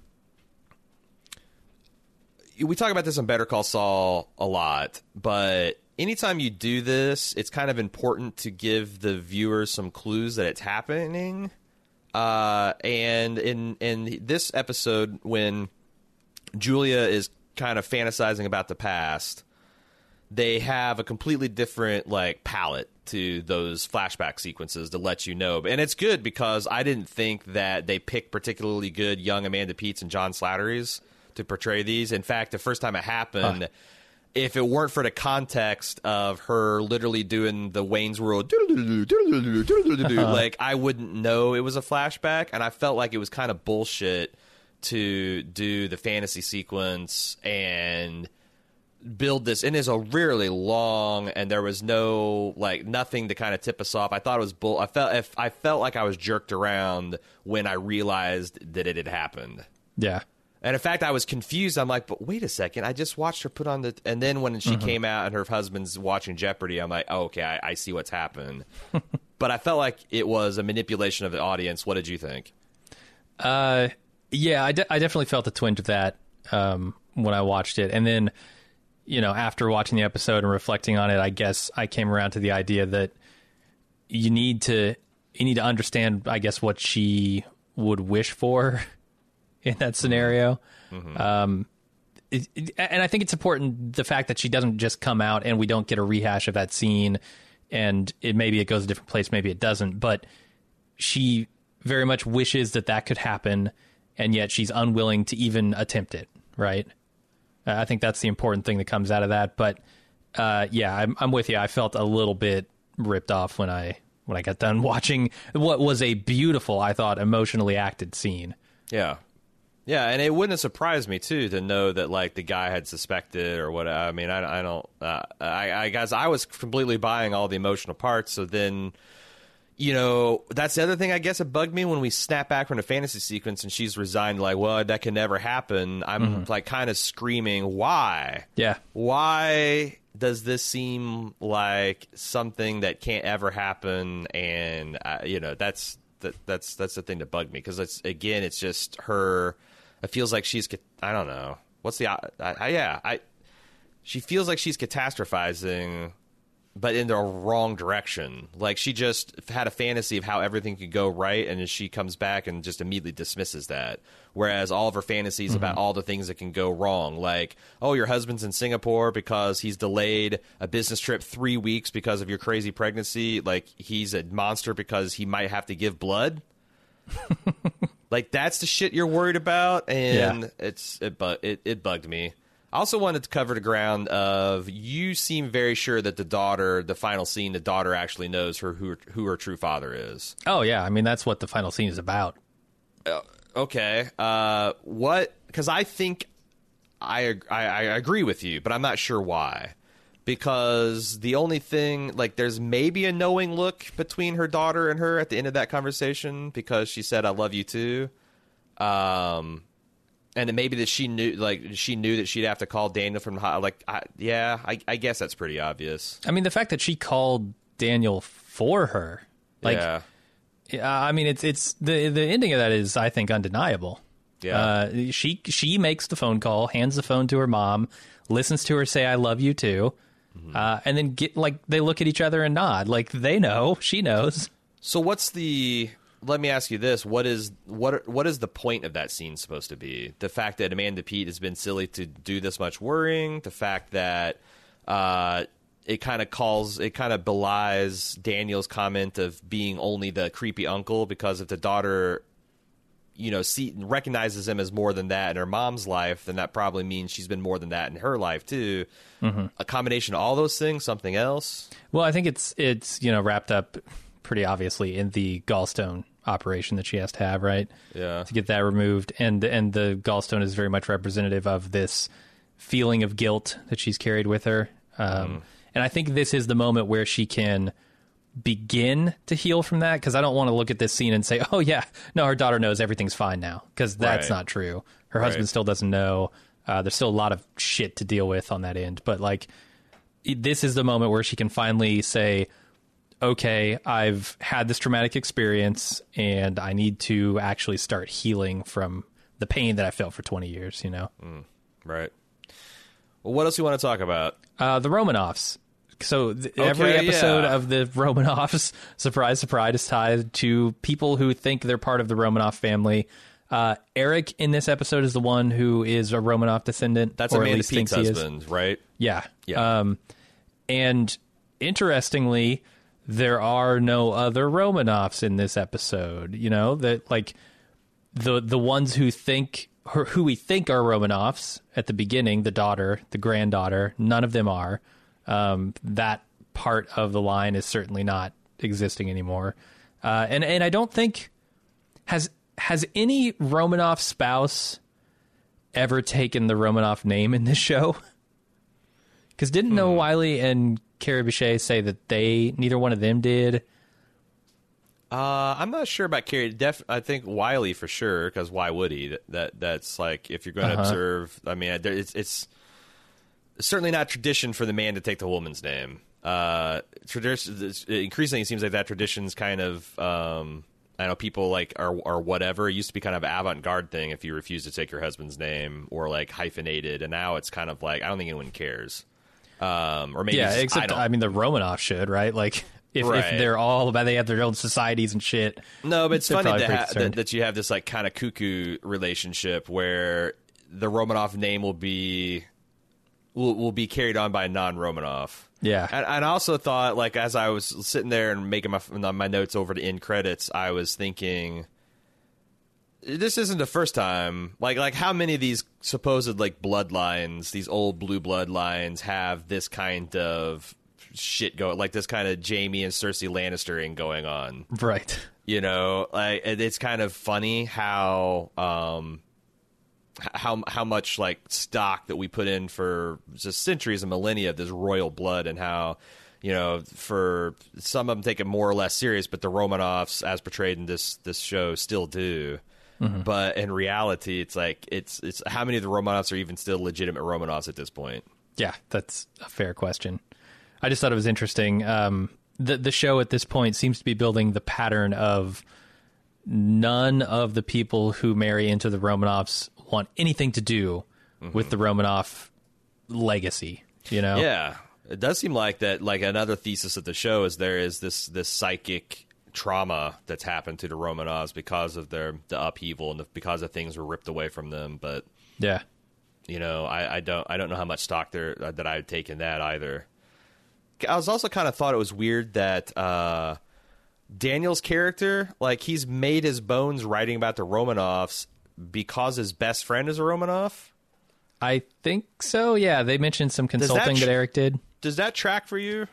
We talk about this on Better Call Saul a lot, but anytime you do this, it's kind of important to give the viewer some clues that it's happening. Uh, and in in this episode, when Julia is kind of fantasizing about the past, they have a completely different like palette to those flashback sequences to let you know. And it's good because I didn't think that they picked particularly good young Amanda Peets and John Slattery's to portray these. In fact, the first time it happened, huh. if it weren't for the context of her literally doing the Wayne's World, like I wouldn't know it was a flashback, and I felt like it was kind of bullshit to do the fantasy sequence and build this. And it's a really long, and there was no like nothing to kind of tip us off. I thought it was bull. I felt if I felt like I was jerked around when I realized that it had happened. Yeah. And in fact, I was confused. I'm like, but wait a second. I just watched her put on the... And then when she mm-hmm. came out and her husband's watching Jeopardy, I'm like, oh, okay, I, I see what's happened. But I felt like it was a manipulation of the audience. What did you think? Uh, yeah, I, de- I definitely felt a twinge of that um, when I watched it. And then, you know, after watching the episode and reflecting on it, I guess I came around to the idea that you need to you need to understand, I guess, what she would wish for in that scenario. Mm-hmm. Um, it, it, and I think it's important, the fact that she doesn't just come out and we don't get a rehash of that scene, and it maybe it goes a different place, maybe it doesn't, but she very much wishes that that could happen, and yet she's unwilling to even attempt it, right? Uh, I think that's the important thing that comes out of that. But uh, yeah, I'm, I'm with you. I felt a little bit ripped off when I when I got done watching what was a beautiful, I thought, emotionally acted scene. Yeah. Yeah, and it wouldn't have surprised me, too, to know that, like, the guy had suspected or what. I mean, I, I don't... Uh, I, I guess I was completely buying all the emotional parts, so then, you know, that's the other thing I guess it bugged me when we snap back from the fantasy sequence and she's resigned, like, well, that can never happen. I'm, mm-hmm. like, kind of screaming, why? Yeah. Why does this seem like something that can't ever happen? And, uh, you know, that's... That, that's that's the thing that bugged me, because it's again it's just her. It feels like she's I don't know what's the I, I, yeah I she feels like she's catastrophizing, but in the wrong direction. Like she just had a fantasy of how everything could go right, and then she comes back and just immediately dismisses that. Whereas all of her fantasies mm-hmm. about all the things that can go wrong, like, oh, your husband's in Singapore because he's delayed a business trip three weeks because of your crazy pregnancy. Like, he's a monster because he might have to give blood. Like, that's the shit you're worried about, and yeah. it's it, bu- it it bugged me. I also wanted to cover the ground of, you seem very sure that the daughter, the final scene, the daughter actually knows her who who her true father is. Oh yeah, I mean that's what the final scene is about. Uh, okay, uh, what? Because I think I, I I agree with you, but I'm not sure why. Because the only thing, like, there's maybe a knowing look between her daughter and her at the end of that conversation, because she said, "I love you too." Um. And then maybe that she knew, like, she knew that she'd have to call Daniel from the like, I, yeah, I, I guess that's pretty obvious. I mean, the fact that she called Daniel for her, like, yeah. I mean, it's it's the the ending of that is, I think, undeniable. Yeah, uh, she she makes the phone call, hands the phone to her mom, listens to her say, "I love you too," mm-hmm. uh, and then get like they look at each other and nod, like they know, she knows. So what's the? Let me ask you this: what is what what is the point of that scene supposed to be? The fact that Amanda Peet has been silly to do this much worrying, the fact that uh, it kind of calls, it kind of belies Daniel's comment of being only the creepy uncle, because if the daughter, you know, see, recognizes him as more than that in her mom's life, then that probably means she's been more than that in her life too. Mm-hmm. A combination of all those things, something else. Well, I think it's it's you know wrapped up pretty obviously in the gallstone operation that she has to have, right? Yeah. To get that removed. And and the gallstone is very much representative of this feeling of guilt that she's carried with her. Um, mm. And I think this is the moment where she can begin to heal from that, because I don't want to look at this scene and say, oh, yeah, no, her daughter knows everything's fine now, because that's right. not true. Her right. husband still doesn't know. Uh, there's still a lot of shit to deal with on that end. But, like, this is the moment where she can finally say, okay, I've had this traumatic experience and I need to actually start healing from the pain that I felt for twenty years, you know? Mm, right. Well, what else do you want to talk about? Uh, the Romanoffs. So th- okay, every episode yeah. of the Romanoffs, surprise, surprise, is tied to people who think they're part of the Romanoff family. Uh, Eric in this episode is the one who is a Romanoff descendant. That's or Amanda Peet's husband, right? Yeah. Yeah. Um, and interestingly, there are no other Romanoffs in this episode, you know, that like the the ones who think who we think are Romanoffs at the beginning, the daughter, the granddaughter, none of them are. Um, that part of the line is certainly not existing anymore. Uh, and, and I don't think has has any Romanoff spouse ever taken the Romanoff name in this show? Because didn't hmm. Noah Wiley and Carrie Bechet say that they neither one of them did? Uh, I'm not sure about Carrie. Def, I think Wiley for sure, because why would he? That, that that's like, if you're going to uh-huh. observe. I mean, it's it's certainly not tradition for the man to take the woman's name. Uh, tradition increasingly it seems like that tradition's kind of um, I know people like are or whatever. It used to be kind of an avant-garde thing if you refuse to take your husband's name, or like hyphenated, and now it's kind of like I don't think anyone cares. Um, or maybe yeah, just, except I, I mean the Romanoff should, right? Like if, right. if they're all about they have their own societies and shit. No, but it's funny to ha- that, that you have this like kind of cuckoo relationship where the Romanoff name will be will will be carried on by a non-Romanoff. Yeah, and, and I also thought, like, as I was sitting there and making my my notes over the end credits, I was thinking, this isn't the first time. Like, like how many of these supposed like bloodlines, these old blue bloodlines, have this kind of shit going, like this kind of Jaime and Cersei Lannistering going on, right? You know, like it's kind of funny how um how how much like stock that we put in for just centuries and millennia of this royal blood, and how, you know, for some of them take it more or less serious, but the Romanovs, as portrayed in this this show, still do. Mm-hmm. But in reality, it's like it's it's how many of the Romanovs are even still legitimate Romanovs at this point? Yeah, that's a fair question. I just thought it was interesting. Um, the the show at this point seems to be building the pattern of none of the people who marry into the Romanovs want anything to do mm-hmm. with the Romanov legacy. You know? Yeah, it does seem like that. Like another thesis of the show is there is this this psychic trauma that's happened to the Romanovs because of their the upheaval and the, because of things were ripped away from them. But yeah, you know, I, I don't I don't know how much stock there uh, that I would take in that either. I was also kind of thought it was weird that uh, Daniel's character, like, he's made his bones writing about the Romanovs because his best friend is a Romanov. I think so. Yeah, they mentioned some consulting that, tr- that Eric did. Does that track for you?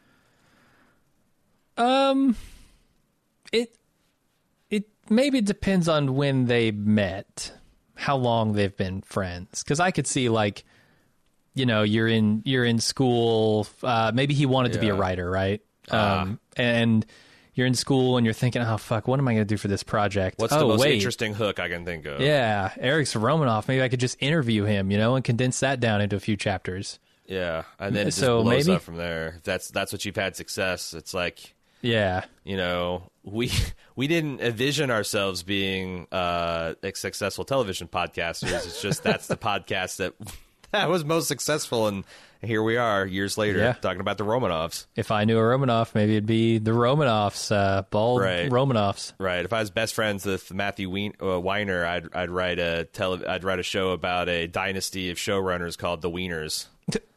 Um. It it maybe depends on when they met, how long they've been friends. Because I could see, like, you know, you're in you're in school. Uh, maybe he wanted yeah. to be a writer, right? Uh, um, and you're in school and you're thinking, oh fuck, what am I going to do for this project? What's oh, the most wait. interesting hook I can think of? Yeah, Eric's Romanov. Maybe I could just interview him, you know, and condense that down into a few chapters. Yeah, and then it just so blows maybe? up from there. If that's that's what you've had success. It's like. Yeah, you know, we we didn't envision ourselves being uh, successful television podcasters. It's just that's the podcast that that was most successful, and here we are years later yeah. talking about the Romanovs. If I knew a Romanov, maybe it'd be the Romanovs, uh, bald right. Romanovs. Right. If I was best friends with Matthew Wein, uh, Weiner, I'd I'd write a tele- I'd write a show about a dynasty of showrunners called the Wieners,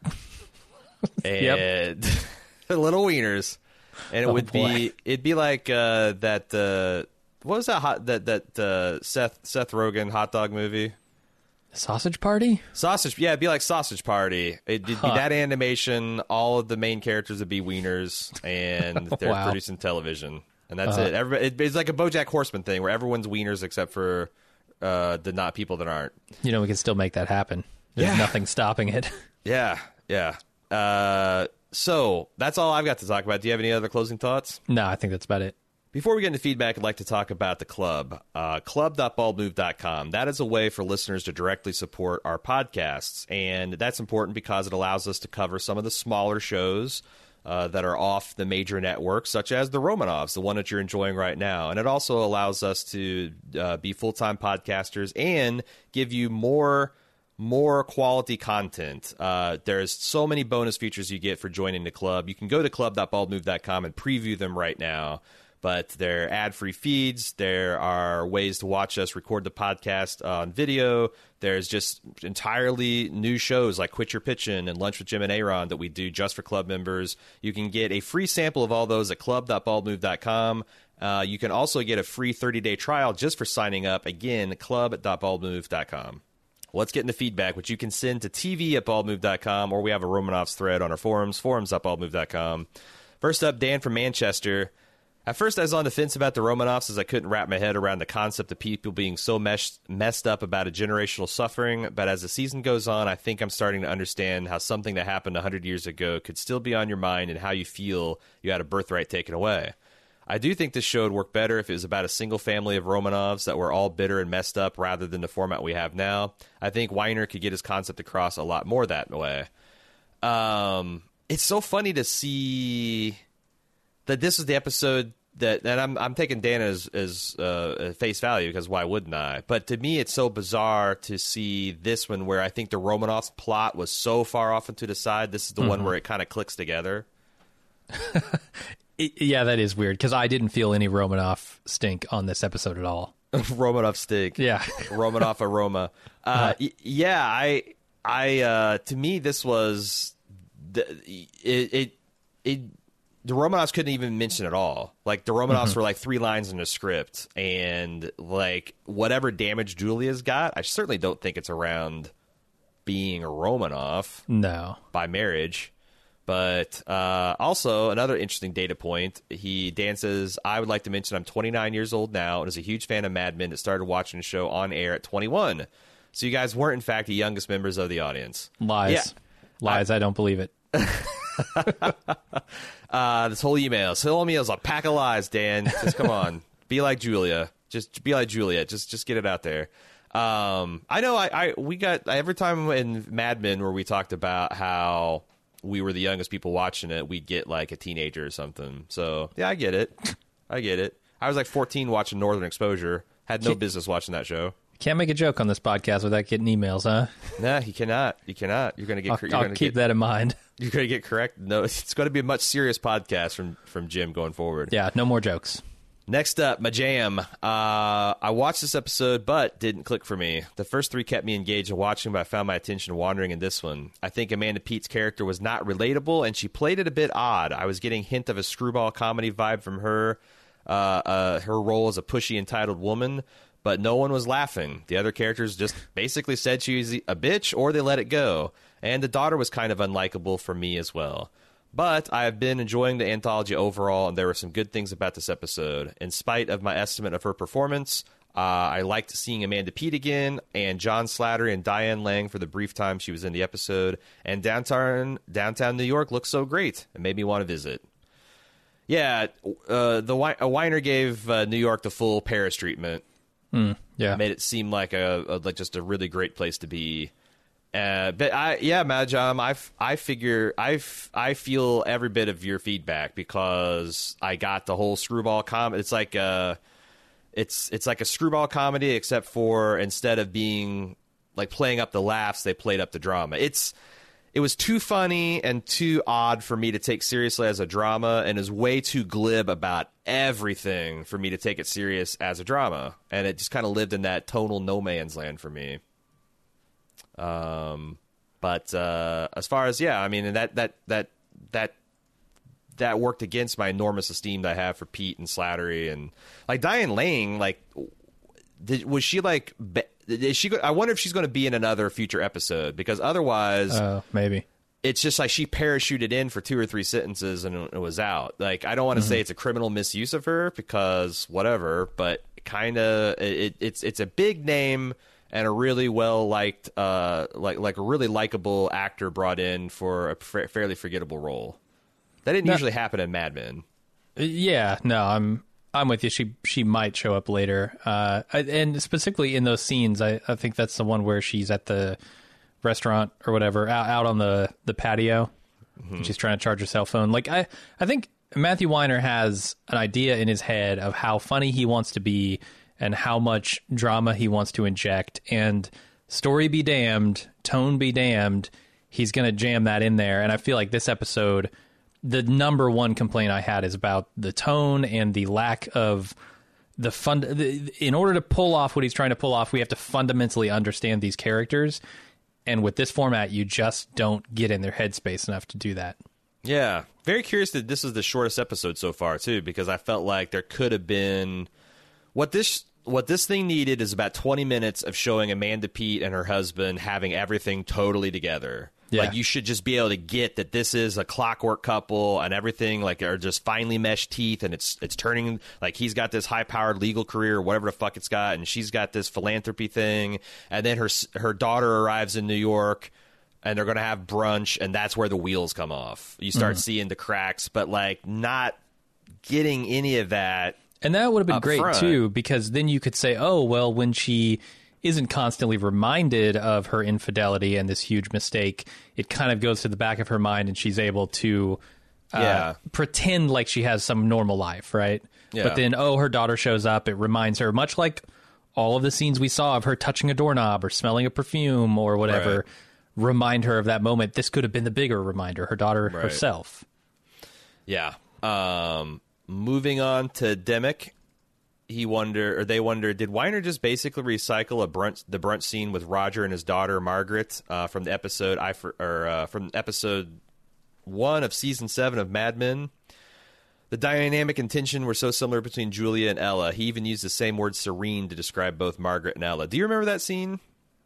and the little Wieners. And it oh, would boy. be, it'd be like uh, that. Uh, what was that? Hot, that that uh, Seth Seth Rogen hot dog movie? Sausage Party. Sausage, yeah, it'd be like Sausage Party. It'd be huh. that animation. All of the main characters would be wieners, and they're wow. producing television, and that's uh-huh. it. Everybody, it. It's like a BoJack Horseman thing where everyone's wieners except for uh, the not people that aren't. You know, we can still make that happen. There's yeah. nothing stopping it. Yeah, yeah. Uh, So that's all I've got to talk about. Do you have any other closing thoughts? No, I think that's about it. Before we get into feedback, I'd like to talk about the club, uh, club dot bald move dot com. That is a way for listeners to directly support our podcasts, and that's important because it allows us to cover some of the smaller shows uh, that are off the major networks, such as the Romanovs, the one that you're enjoying right now. And it also allows us to uh, be full-time podcasters and give you more more quality content. Uh, there's so many bonus features you get for joining the club. You can go to club dot bald move dot com and preview them right now. But they're ad-free feeds. There are ways to watch us record the podcast on video. There's just entirely new shows like Quit Your Pitchin' and Lunch with Jim and Aaron that we do just for club members. You can get a free sample of all those at club dot bald move dot com. Uh, you can also get a free thirty-day trial just for signing up. Again, club dot bald move dot com. Let's get into feedback, which you can send to T V at bald move dot com, or we have a Romanovs thread on our forums, forums dot bald move dot com. First up, Dan from Manchester. At first, I was on the fence about the Romanovs as I couldn't wrap my head around the concept of people being so meshed, messed up about a generational suffering. But as the season goes on, I think I'm starting to understand how something that happened one hundred years ago could still be on your mind and how you feel you had a birthright taken away. I do think this show would work better if it was about a single family of Romanovs that were all bitter and messed up rather than the format we have now. I think Weiner could get his concept across a lot more that way. Um, it's so funny to see that this is the episode that, and I'm I'm taking Dan as, as uh, face value because why wouldn't I? But to me, it's so bizarre to see this one where I think the Romanovs plot was so far off and to the side. This is the mm-hmm. one where it kind of clicks together. It, yeah, that is weird because I didn't feel any Romanov stink on this episode at all. Romanov stink. Yeah. Romanov aroma. Uh, uh, y- yeah, I, I, uh, to me, this was, the, it, it, it the Romanovs couldn't even mention at all. Like, the Romanovs mm-hmm. were like three lines in the script, and like whatever damage Julia's got, I certainly don't think it's around being a Romanov. No, by marriage. But uh, also, another interesting data point, he Dan says, I would like to mention I'm twenty-nine years old now and is a huge fan of Mad Men that started watching the show on air at twenty-one. So you guys weren't, in fact, the youngest members of the audience. Lies. Yeah. Lies. I, I don't believe it. uh, this whole email. This whole email is a pack of lies, Dan. Just come on. Be like Julia. Just be like Julia. Just just get it out there. Um, I know I, I we got every time in Mad Men where we talked about how we were the youngest people watching it, we'd get like a teenager or something. So yeah, I get it. I get it. I was like fourteen watching Northern Exposure. Had no business watching that show. Can't make a joke on this podcast without getting emails, huh? Nah, you cannot. You cannot. You're gonna get. I'll, you're I'll gonna keep get, that in mind. You're gonna get correct. No, it's going to be a much serious podcast from from Jim going forward. Yeah, no more jokes. Next up, my jam. Uh, I watched this episode, but didn't click for me. The first three kept me engaged in watching, but I found my attention wandering in this one. I think Amanda Peet's character was not relatable, and she played it a bit odd. I was getting hint of a screwball comedy vibe from her, uh, uh, her role as a pushy, entitled woman, but no one was laughing. The other characters just basically said she was a bitch, or they let it go. And the daughter was kind of unlikable for me as well. But I have been enjoying the anthology overall, and there were some good things about this episode. In spite of my estimate of her performance, uh, I liked seeing Amanda Peet again, and John Slattery and Diane Lang for the brief time she was in the episode. And downtown downtown New York looks so great. It made me want to visit. Yeah, uh, the a Weiner gave uh, New York the full Paris treatment. Mm, yeah, made it seem like a, a like just a really great place to be. Uh, but I, yeah, Majam, I, I figure I, I feel every bit of your feedback because I got the whole screwball comedy. It's like a, it's it's like a screwball comedy, except for instead of being like playing up the laughs, they played up the drama. It's it was too funny and too odd for me to take seriously as a drama, and is way too glib about everything for me to take it serious as a drama. And it just kind of lived in that tonal no man's land for me. Um, but, uh, as far as, yeah, I mean, and that, that, that, that, that worked against my enormous esteem that I have for Peet and Slattery, and like Diane Lang, like, did, was she like, is she, I wonder if she's going to be in another future episode, because otherwise, uh, maybe it's just like she parachuted in for two or three sentences and it was out. Like, I don't want to mm-hmm. say it's a criminal misuse of her because whatever, but kind of, it, it's, it's a big name and a really well liked, uh, like like a really likable actor brought in for a fa- fairly forgettable role. That didn't no. usually happen in Mad Men. Yeah, no, I'm I'm with you. She she might show up later, uh, and specifically in those scenes, I, I think that's the one where she's at the restaurant or whatever, out, out on the the patio. Mm-hmm. She's trying to charge her cell phone. Like I I think Matthew Weiner has an idea in his head of how funny he wants to be and how much drama he wants to inject, and story be damned, tone be damned, he's going to jam that in there. And I feel like this episode, the number one complaint I had is about the tone and the lack of the fund. The, in order to pull off what he's trying to pull off, we have to fundamentally understand these characters. And with this format, you just don't get in their headspace enough to do that. Yeah. Very curious that this is the shortest episode so far, too, because I felt like there could have been... What this... What this thing needed is about twenty minutes of showing Amanda Peet and her husband having everything totally together. Yeah. Like, you should just be able to get that this is a clockwork couple and everything, like, are just finely meshed teeth, and it's it's turning, like, he's got this high-powered legal career or whatever the fuck it's got, and she's got this philanthropy thing, and then her her daughter arrives in New York, and they're going to have brunch, and that's where the wheels come off. You start mm. seeing the cracks, but, like, not getting any of that. And that would have been great, front. too, because then you could say, oh, well, when she isn't constantly reminded of her infidelity and this huge mistake, it kind of goes to the back of her mind and she's able to uh, yeah. pretend like she has some normal life, right? Yeah. But then, oh, her daughter shows up. It reminds her, much like all of the scenes we saw of her touching a doorknob or smelling a perfume or whatever, right. remind her of that moment. This could have been the bigger reminder, her daughter right. herself. Yeah. Um... Moving on to Demick, he wonder, or they wonder, did Weiner just basically recycle a brunch, the brunch scene with Roger and his daughter Margaret uh, from the episode I or uh, from episode one of season seven of Mad Men? The dynamic and tension were so similar between Julia and Ella. He even used the same word serene to describe both Margaret and Ella. Do you remember that scene?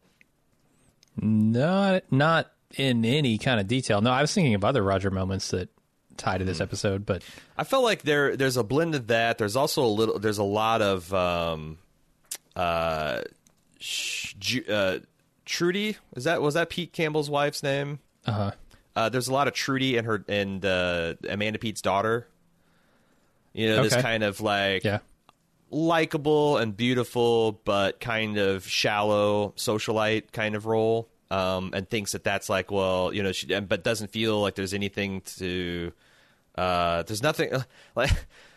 Not, not in any kind of detail. No, I was thinking of other Roger moments that tie to this episode, but I felt like there there's a blend of that. There's also a little. There's a lot of um, uh, sh- Ju- uh, Trudy. Is that was that Pete Campbell's wife's name? uh-huh. Uh, there's a lot of Trudy and her and uh, Amanda Pete's daughter. You know, this Okay. kind of like Yeah. likable and beautiful, but kind of shallow socialite kind of role, um, and thinks that that's like, well, you know, she, but doesn't feel like there's anything to, uh, there's nothing like,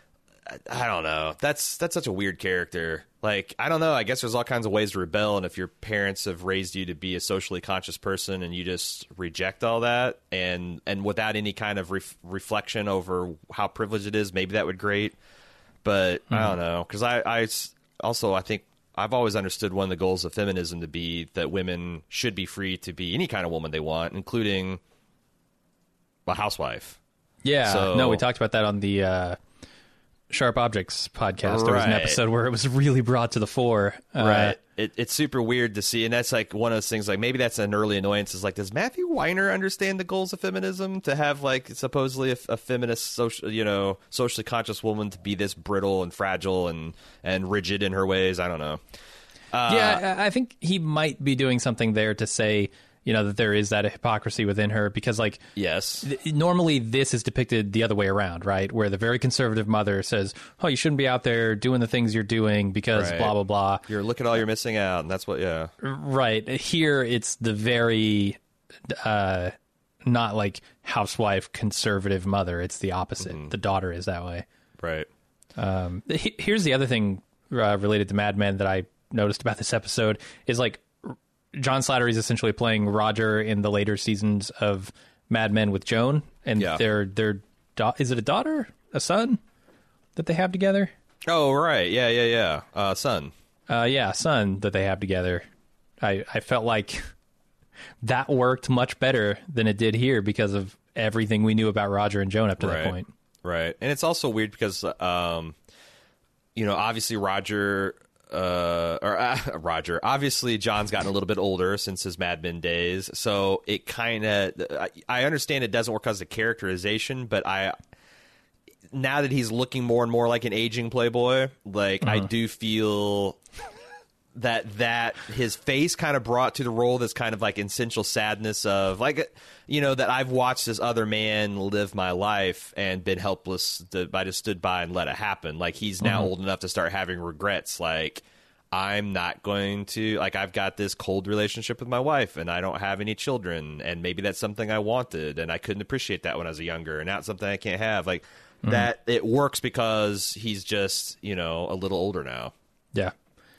I don't know. That's that's such a weird character. Like, I don't know. I guess there's all kinds of ways to rebel, and if your parents have raised you to be a socially conscious person, and you just reject all that, and and without any kind of ref- reflection over how privileged it is, maybe that would grate. But mm-hmm. I don't know, because I, I also I think I've always understood one of the goals of feminism to be that women should be free to be any kind of woman they want, including a housewife. Yeah. So, no, we talked about that on the uh, Sharp Objects podcast. There was an Right. episode where it was really brought to the fore. Uh, Right. It, it's super weird to see. And that's like one of those things, like maybe that's an early annoyance is like, does Matthew Weiner understand the goals of feminism to have like supposedly a, a feminist, social, you know, socially conscious woman to be this brittle and fragile and, and rigid in her ways? I don't know. Uh, yeah, I I think he might be doing something there to say, you know, that there is that hypocrisy within her because, like, Yes. th- normally this is depicted the other way around, right? Where the very conservative mother says, oh, you shouldn't be out there doing the things you're doing because Right. blah, blah, blah. You're look at all you're missing out. And that's what, yeah. Right. Here, it's the very, uh, not like housewife, conservative mother. It's the opposite. Mm-hmm. The daughter is that way. Right. Um, he- here's the other thing uh, related to Mad Men that I noticed about this episode is like John Slattery is essentially playing Roger in the later seasons of Mad Men with Joan, and Yeah. their their da- is it a daughter, a son that they have together? Oh, right. Yeah, yeah, yeah. Uh, son. Uh, yeah, son that they have together. I I felt like that worked much better than it did here because of everything we knew about Roger and Joan up to Right. that point. Right. And it's also weird because, um, you know, obviously Roger, uh, or uh, Roger, obviously John's gotten a little bit older since his Mad Men days. So it kind of, I, I understand it doesn't work because of characterization, but I, now that he's looking more and more like an aging Playboy, like I do feel that that his face kind of brought to the role this kind of like essential sadness of like, you know, that I've watched this other man live my life and been helpless to, I just stood by and let it happen. Like he's now old enough to start having regrets. Like I'm not going to, like I've got this cold relationship with my wife and I don't have any children and maybe that's something I wanted and I couldn't appreciate that when I was younger and now it's something I can't have. Like that it works because he's just, you know, a little older now. Yeah.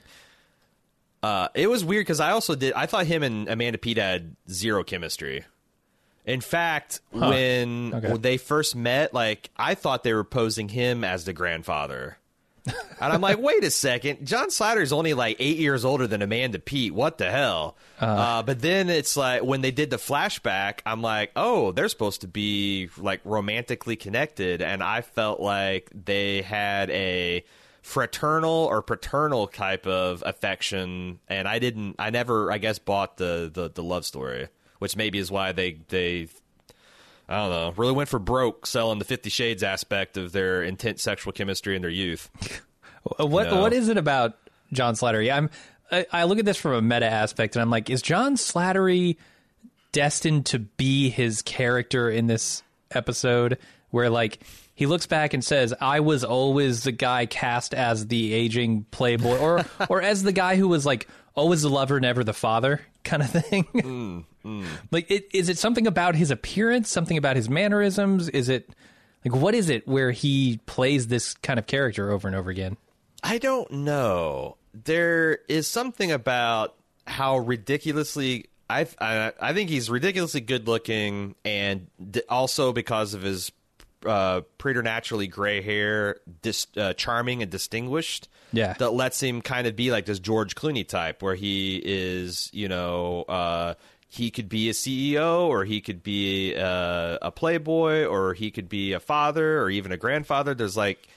Uh, it was weird because I also did. I thought him and Amanda Peet had zero chemistry. In fact, Huh. when, Okay. when they first met, like I thought they were posing him as the grandfather, and I'm like, wait a second, John Slattery's only like eight years older than Amanda Peet. What the hell? Uh, uh, but then it's like when they did the flashback, I'm like, oh, they're supposed to be like romantically connected, and I felt like they had a fraternal or paternal type of affection, and I didn't I never I guess bought the the, the love story, which maybe is why they they I don't know really went for broke selling the Fifty Shades aspect of their intense sexual chemistry in their youth. What No. what is it about John Slattery? I'm I, I look at this from a meta aspect and I'm like, is John Slattery destined to be his character in this episode where like he looks back and says, I was always the guy cast as the aging playboy or or as the guy who was like always the lover, never the father kind of thing. Mm, mm. Like, it, is it something about his appearance, something about his mannerisms? Is it like, what is it where he plays this kind of character over and over again? I don't know. There is something about how ridiculously I I, I think he's ridiculously good looking, and d- also because of his uh, preternaturally gray hair, dis- uh, charming and distinguished. Yeah. That lets him kind of be like this George Clooney type, where he is, you know, uh, he could be a C E O, or he could be a, a playboy, or he could be a father, or even a grandfather. There's like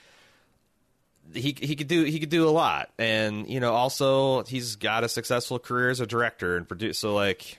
he he could do he could do a lot, and you know, also he's got a successful career as a director and produce. So like,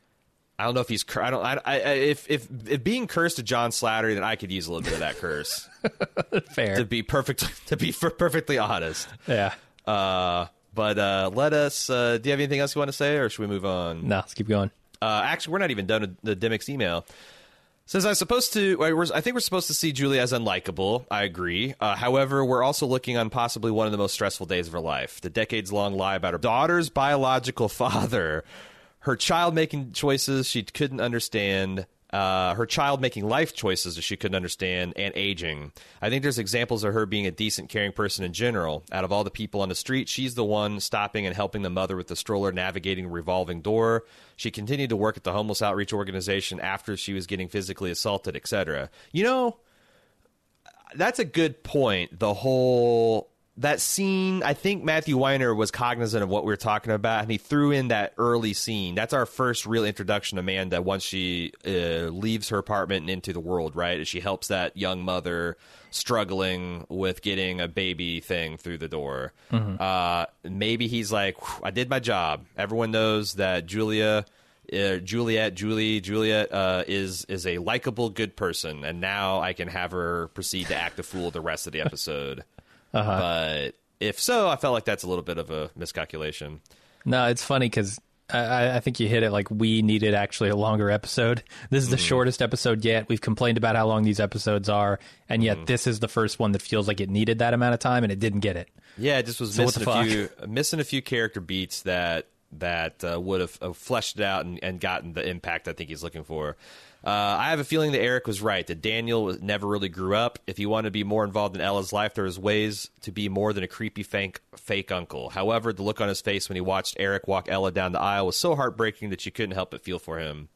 I don't know if he's I don't I, I if, if if being cursed to John Slattery, then I could use a little bit of that curse. Fair. To be perfect, to be f- perfectly honest. Yeah. Uh, but uh, let us. Uh, do you have anything else you want to say, or should we move on? No, let's keep going. Uh, actually, we're not even done with the Dimmick's email. Says I'm supposed to. I think we're supposed to see Julia as unlikable. I agree. Uh, however, we're also looking on possibly one of the most stressful days of her life: the decades-long lie about her daughter's biological father, her child making choices she couldn't understand. Uh, her child making life choices that she couldn't understand, and aging. I think there's examples of her being a decent, caring person in general. Out of all the people on the street, she's the one stopping and helping the mother with the stroller, navigating a revolving door. She continued to work at the homeless outreach organization after she was getting physically assaulted, et cetera. You know, that's a good point. The whole... That scene, I think Matthew Weiner was cognizant of what we were talking about, and he threw in that early scene. That's our first real introduction to Amanda once she uh, leaves her apartment and into the world, right? As she helps that young mother struggling with getting a baby thing through the door. Mm-hmm. Uh, maybe he's like, I did my job. Everyone knows that Julia... Uh, Juliet, Julie, Juliet uh, is is a likable, good person, and now I can have her proceed to act a fool the rest of the episode. Uh-huh. But if so, I felt like that's a little bit of a miscalculation. No, it's funny because I, I think you hit it. Like, we needed actually a longer episode. This is the mm. shortest episode yet. We've complained about how long these episodes are, and yet mm. this is the first one that feels like it needed that amount of time, and it didn't get it. Yeah, it just was so missing a few missing a few character beats that that uh, would have uh, fleshed it out and, and gotten the impact I think he's looking for. Uh, I have a feeling that Eric was right, that Daniel was, never really grew up. If he wanted to be more involved in Ella's life, there was ways to be more than a creepy fake, fake uncle. However, the look on his face when he watched Eric walk Ella down the aisle was so heartbreaking that she couldn't help but feel for him.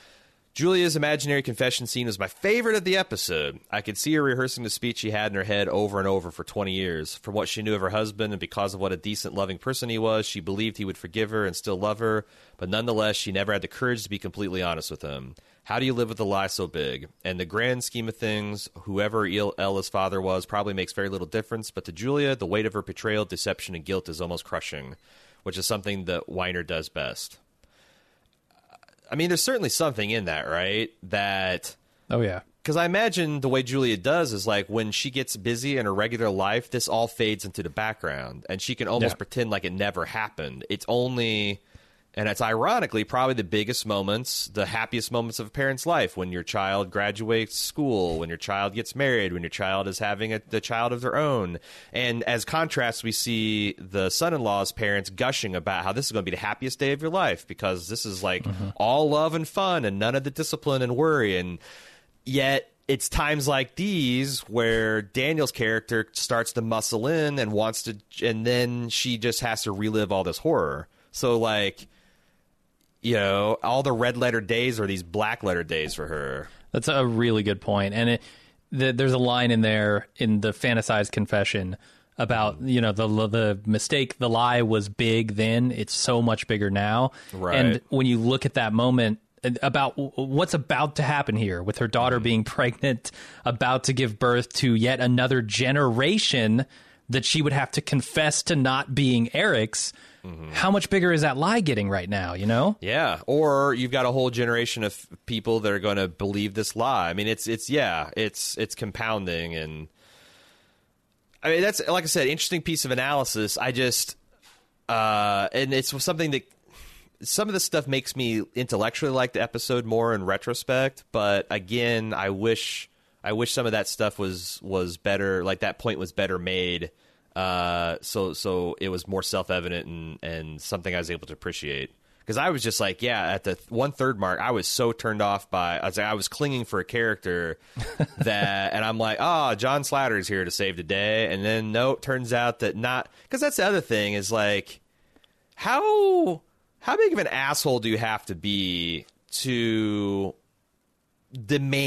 Julia's imaginary confession scene was my favorite of the episode. I could see her rehearsing the speech she had in her head over and over for twenty years. From what she knew of her husband and because of what a decent, loving person he was, she believed he would forgive her and still love her, but nonetheless, she never had the courage to be completely honest with him. How do you live with a lie so big? And the grand scheme of things, whoever Ella's father was probably makes very little difference, but to Julia, the weight of her betrayal, deception, and guilt is almost crushing, which is something that Weiner does best. I mean, there's certainly something in that, right? That... Oh, yeah. Because I imagine the way Julia does is like when she gets busy in her regular life, this all fades into the background, and she can almost yeah. pretend like it never happened. It's only... And it's ironically probably the biggest moments, the happiest moments of a parent's life, when your child graduates school, when your child gets married, when your child is having a, the child of their own. And as contrast, we see the son-in-law's parents gushing about how this is going to be the happiest day of your life because this is like mm-hmm. all love and fun and none of the discipline and worry. And yet it's times like these where Daniel's character starts to muscle in and wants to, and then she just has to relive all this horror. So like... You know, all the red letter days are these black letter days for her. That's a really good point. And it, the, there's a line in there in the fantasized confession about, you know, the the mistake, the lie was big then. It's so much bigger now. Right. And when you look at that moment about what's about to happen here with her daughter mm. being pregnant, about to give birth to yet another generation that she would have to confess to not being Eric's. Mm-hmm. How much bigger is that lie getting right now, you know? Yeah. Or you've got a whole generation of people that are going to believe this lie. I mean, it's, it's, yeah, it's, it's compounding. And I mean, that's, like I said, interesting piece of analysis. I just, uh, and it's something that some of this stuff makes me intellectually like the episode more in retrospect. But again, I wish, I wish some of that stuff was, was better. Like that point was better made. Uh, so so it was more self-evident and, and something I was able to appreciate. Because I was just like, yeah, at the one-third mark, I was so turned off by... I was, I was clinging for a character that... And I'm like, oh, John Slattery's here to save the day. And then, no, it turns out that not... Because that's the other thing is, like, how how big of an asshole do you have to be to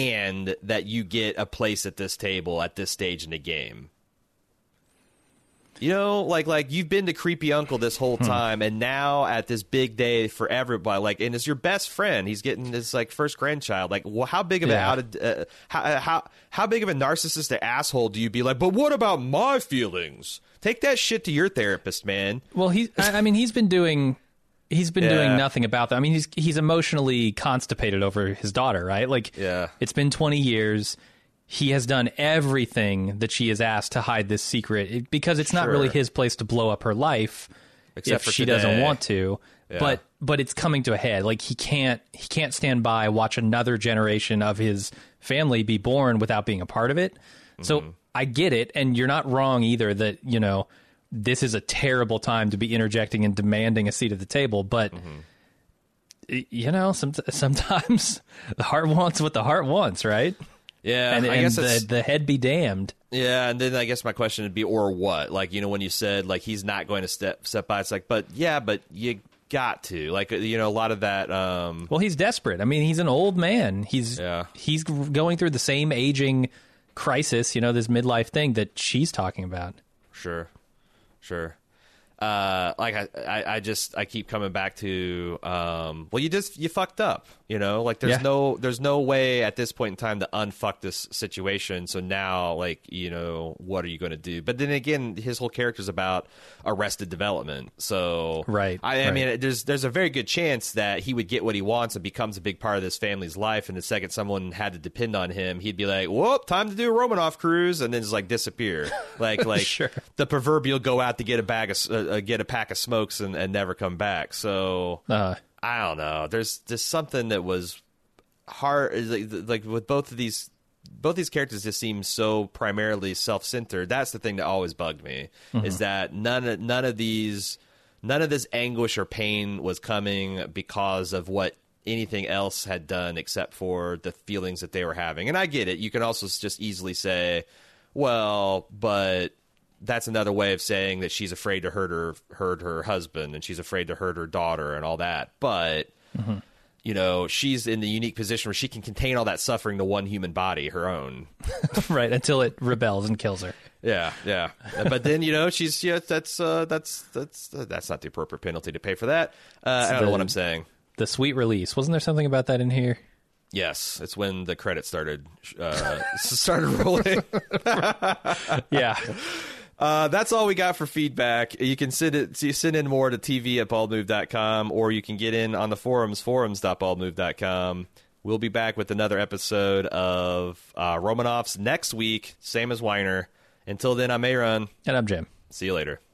demand that you get a place at this table at this stage in the game? You know, like like you've been to creepy uncle this whole time, and now at this big day for everybody, like, and it's your best friend. He's getting his like first grandchild. Like, well, how big of an Yeah. out of uh, how how how big of a narcissistic asshole do you be? Like, but what about my feelings? Take that shit to your therapist, man. Well, he, I I mean, he's been doing, he's been Yeah. doing nothing about that. I mean, he's he's emotionally constipated over his daughter, right? Like, Yeah. it's been twenty years. He has done everything that she has asked to hide this secret it, because it's not Sure. really his place to blow up her life Except if for she today. doesn't want to. Yeah. But but it's coming to a head. Like he can't he can't stand by watch another generation of his family be born without being a part of it. So Mm-hmm. I get it, and you're not wrong either that, you know, this is a terrible time to be interjecting and demanding a seat at the table, but Mm-hmm. y- you know, some, sometimes the heart wants what the heart wants, right? Yeah, And, I and guess the, it's, the head be damned. yeah, and then I guess my question would be, or what? Like, you know, when you said like he's not going to step step by, it's like, but yeah, but you got to, like, you know, a lot of that. Um, Well, he's desperate. I mean, he's an old man. He's Yeah. he's going through the same aging crisis, you know, this midlife thing that she's talking about. Sure, sure. Uh, like I, I, I just I keep coming back to um, well, you just you fucked up, you know. Like there's Yeah. no there's no way at this point in time to unfuck this situation. So now, like, you know, what are you going to do? But then again, his whole character's about Arrested Development. So Right, I, I right. mean, there's there's a very good chance that he would get what he wants and becomes a big part of this family's life. And the second someone had to depend on him, he'd be like, "Whoop, time to do a Romanoff cruise," and then just like disappear, like like Sure. the proverbial go out to get a bag of uh, uh, get a pack of smokes and, and never come back. So Uh, I don't know. There's just something that was hard, like, like with both of these. Both these characters just seem so primarily self-centered. That's the thing that always bugged me, is that none of, none of these, none of this anguish or pain was coming because of what anything else had done except for the feelings that they were having. And I get it. You can also just easily say, well, but that's another way of saying that she's afraid to hurt her, hurt her husband, and she's afraid to hurt her daughter and all that. But you know, she's in the unique position where she can contain all that suffering to one human body, her own. right, until it rebels and kills her. Yeah, yeah. But then, you know, she's yeah, that's uh, that's that's uh, that's not the appropriate penalty to pay for that. Uh, I don't the- know what I'm saying. The sweet release. Wasn't there something about that in here? Yes, it's when the credits started uh, started rolling. Yeah. Uh, that's all we got for feedback. You can send it, you send in more to T V at bald move dot com, or you can get in on the forums, forums dot bald move dot com. We'll be back with another episode of uh, Romanoffs next week, same as Weiner. Until then, I'm Aaron. And I'm Jim. See you later.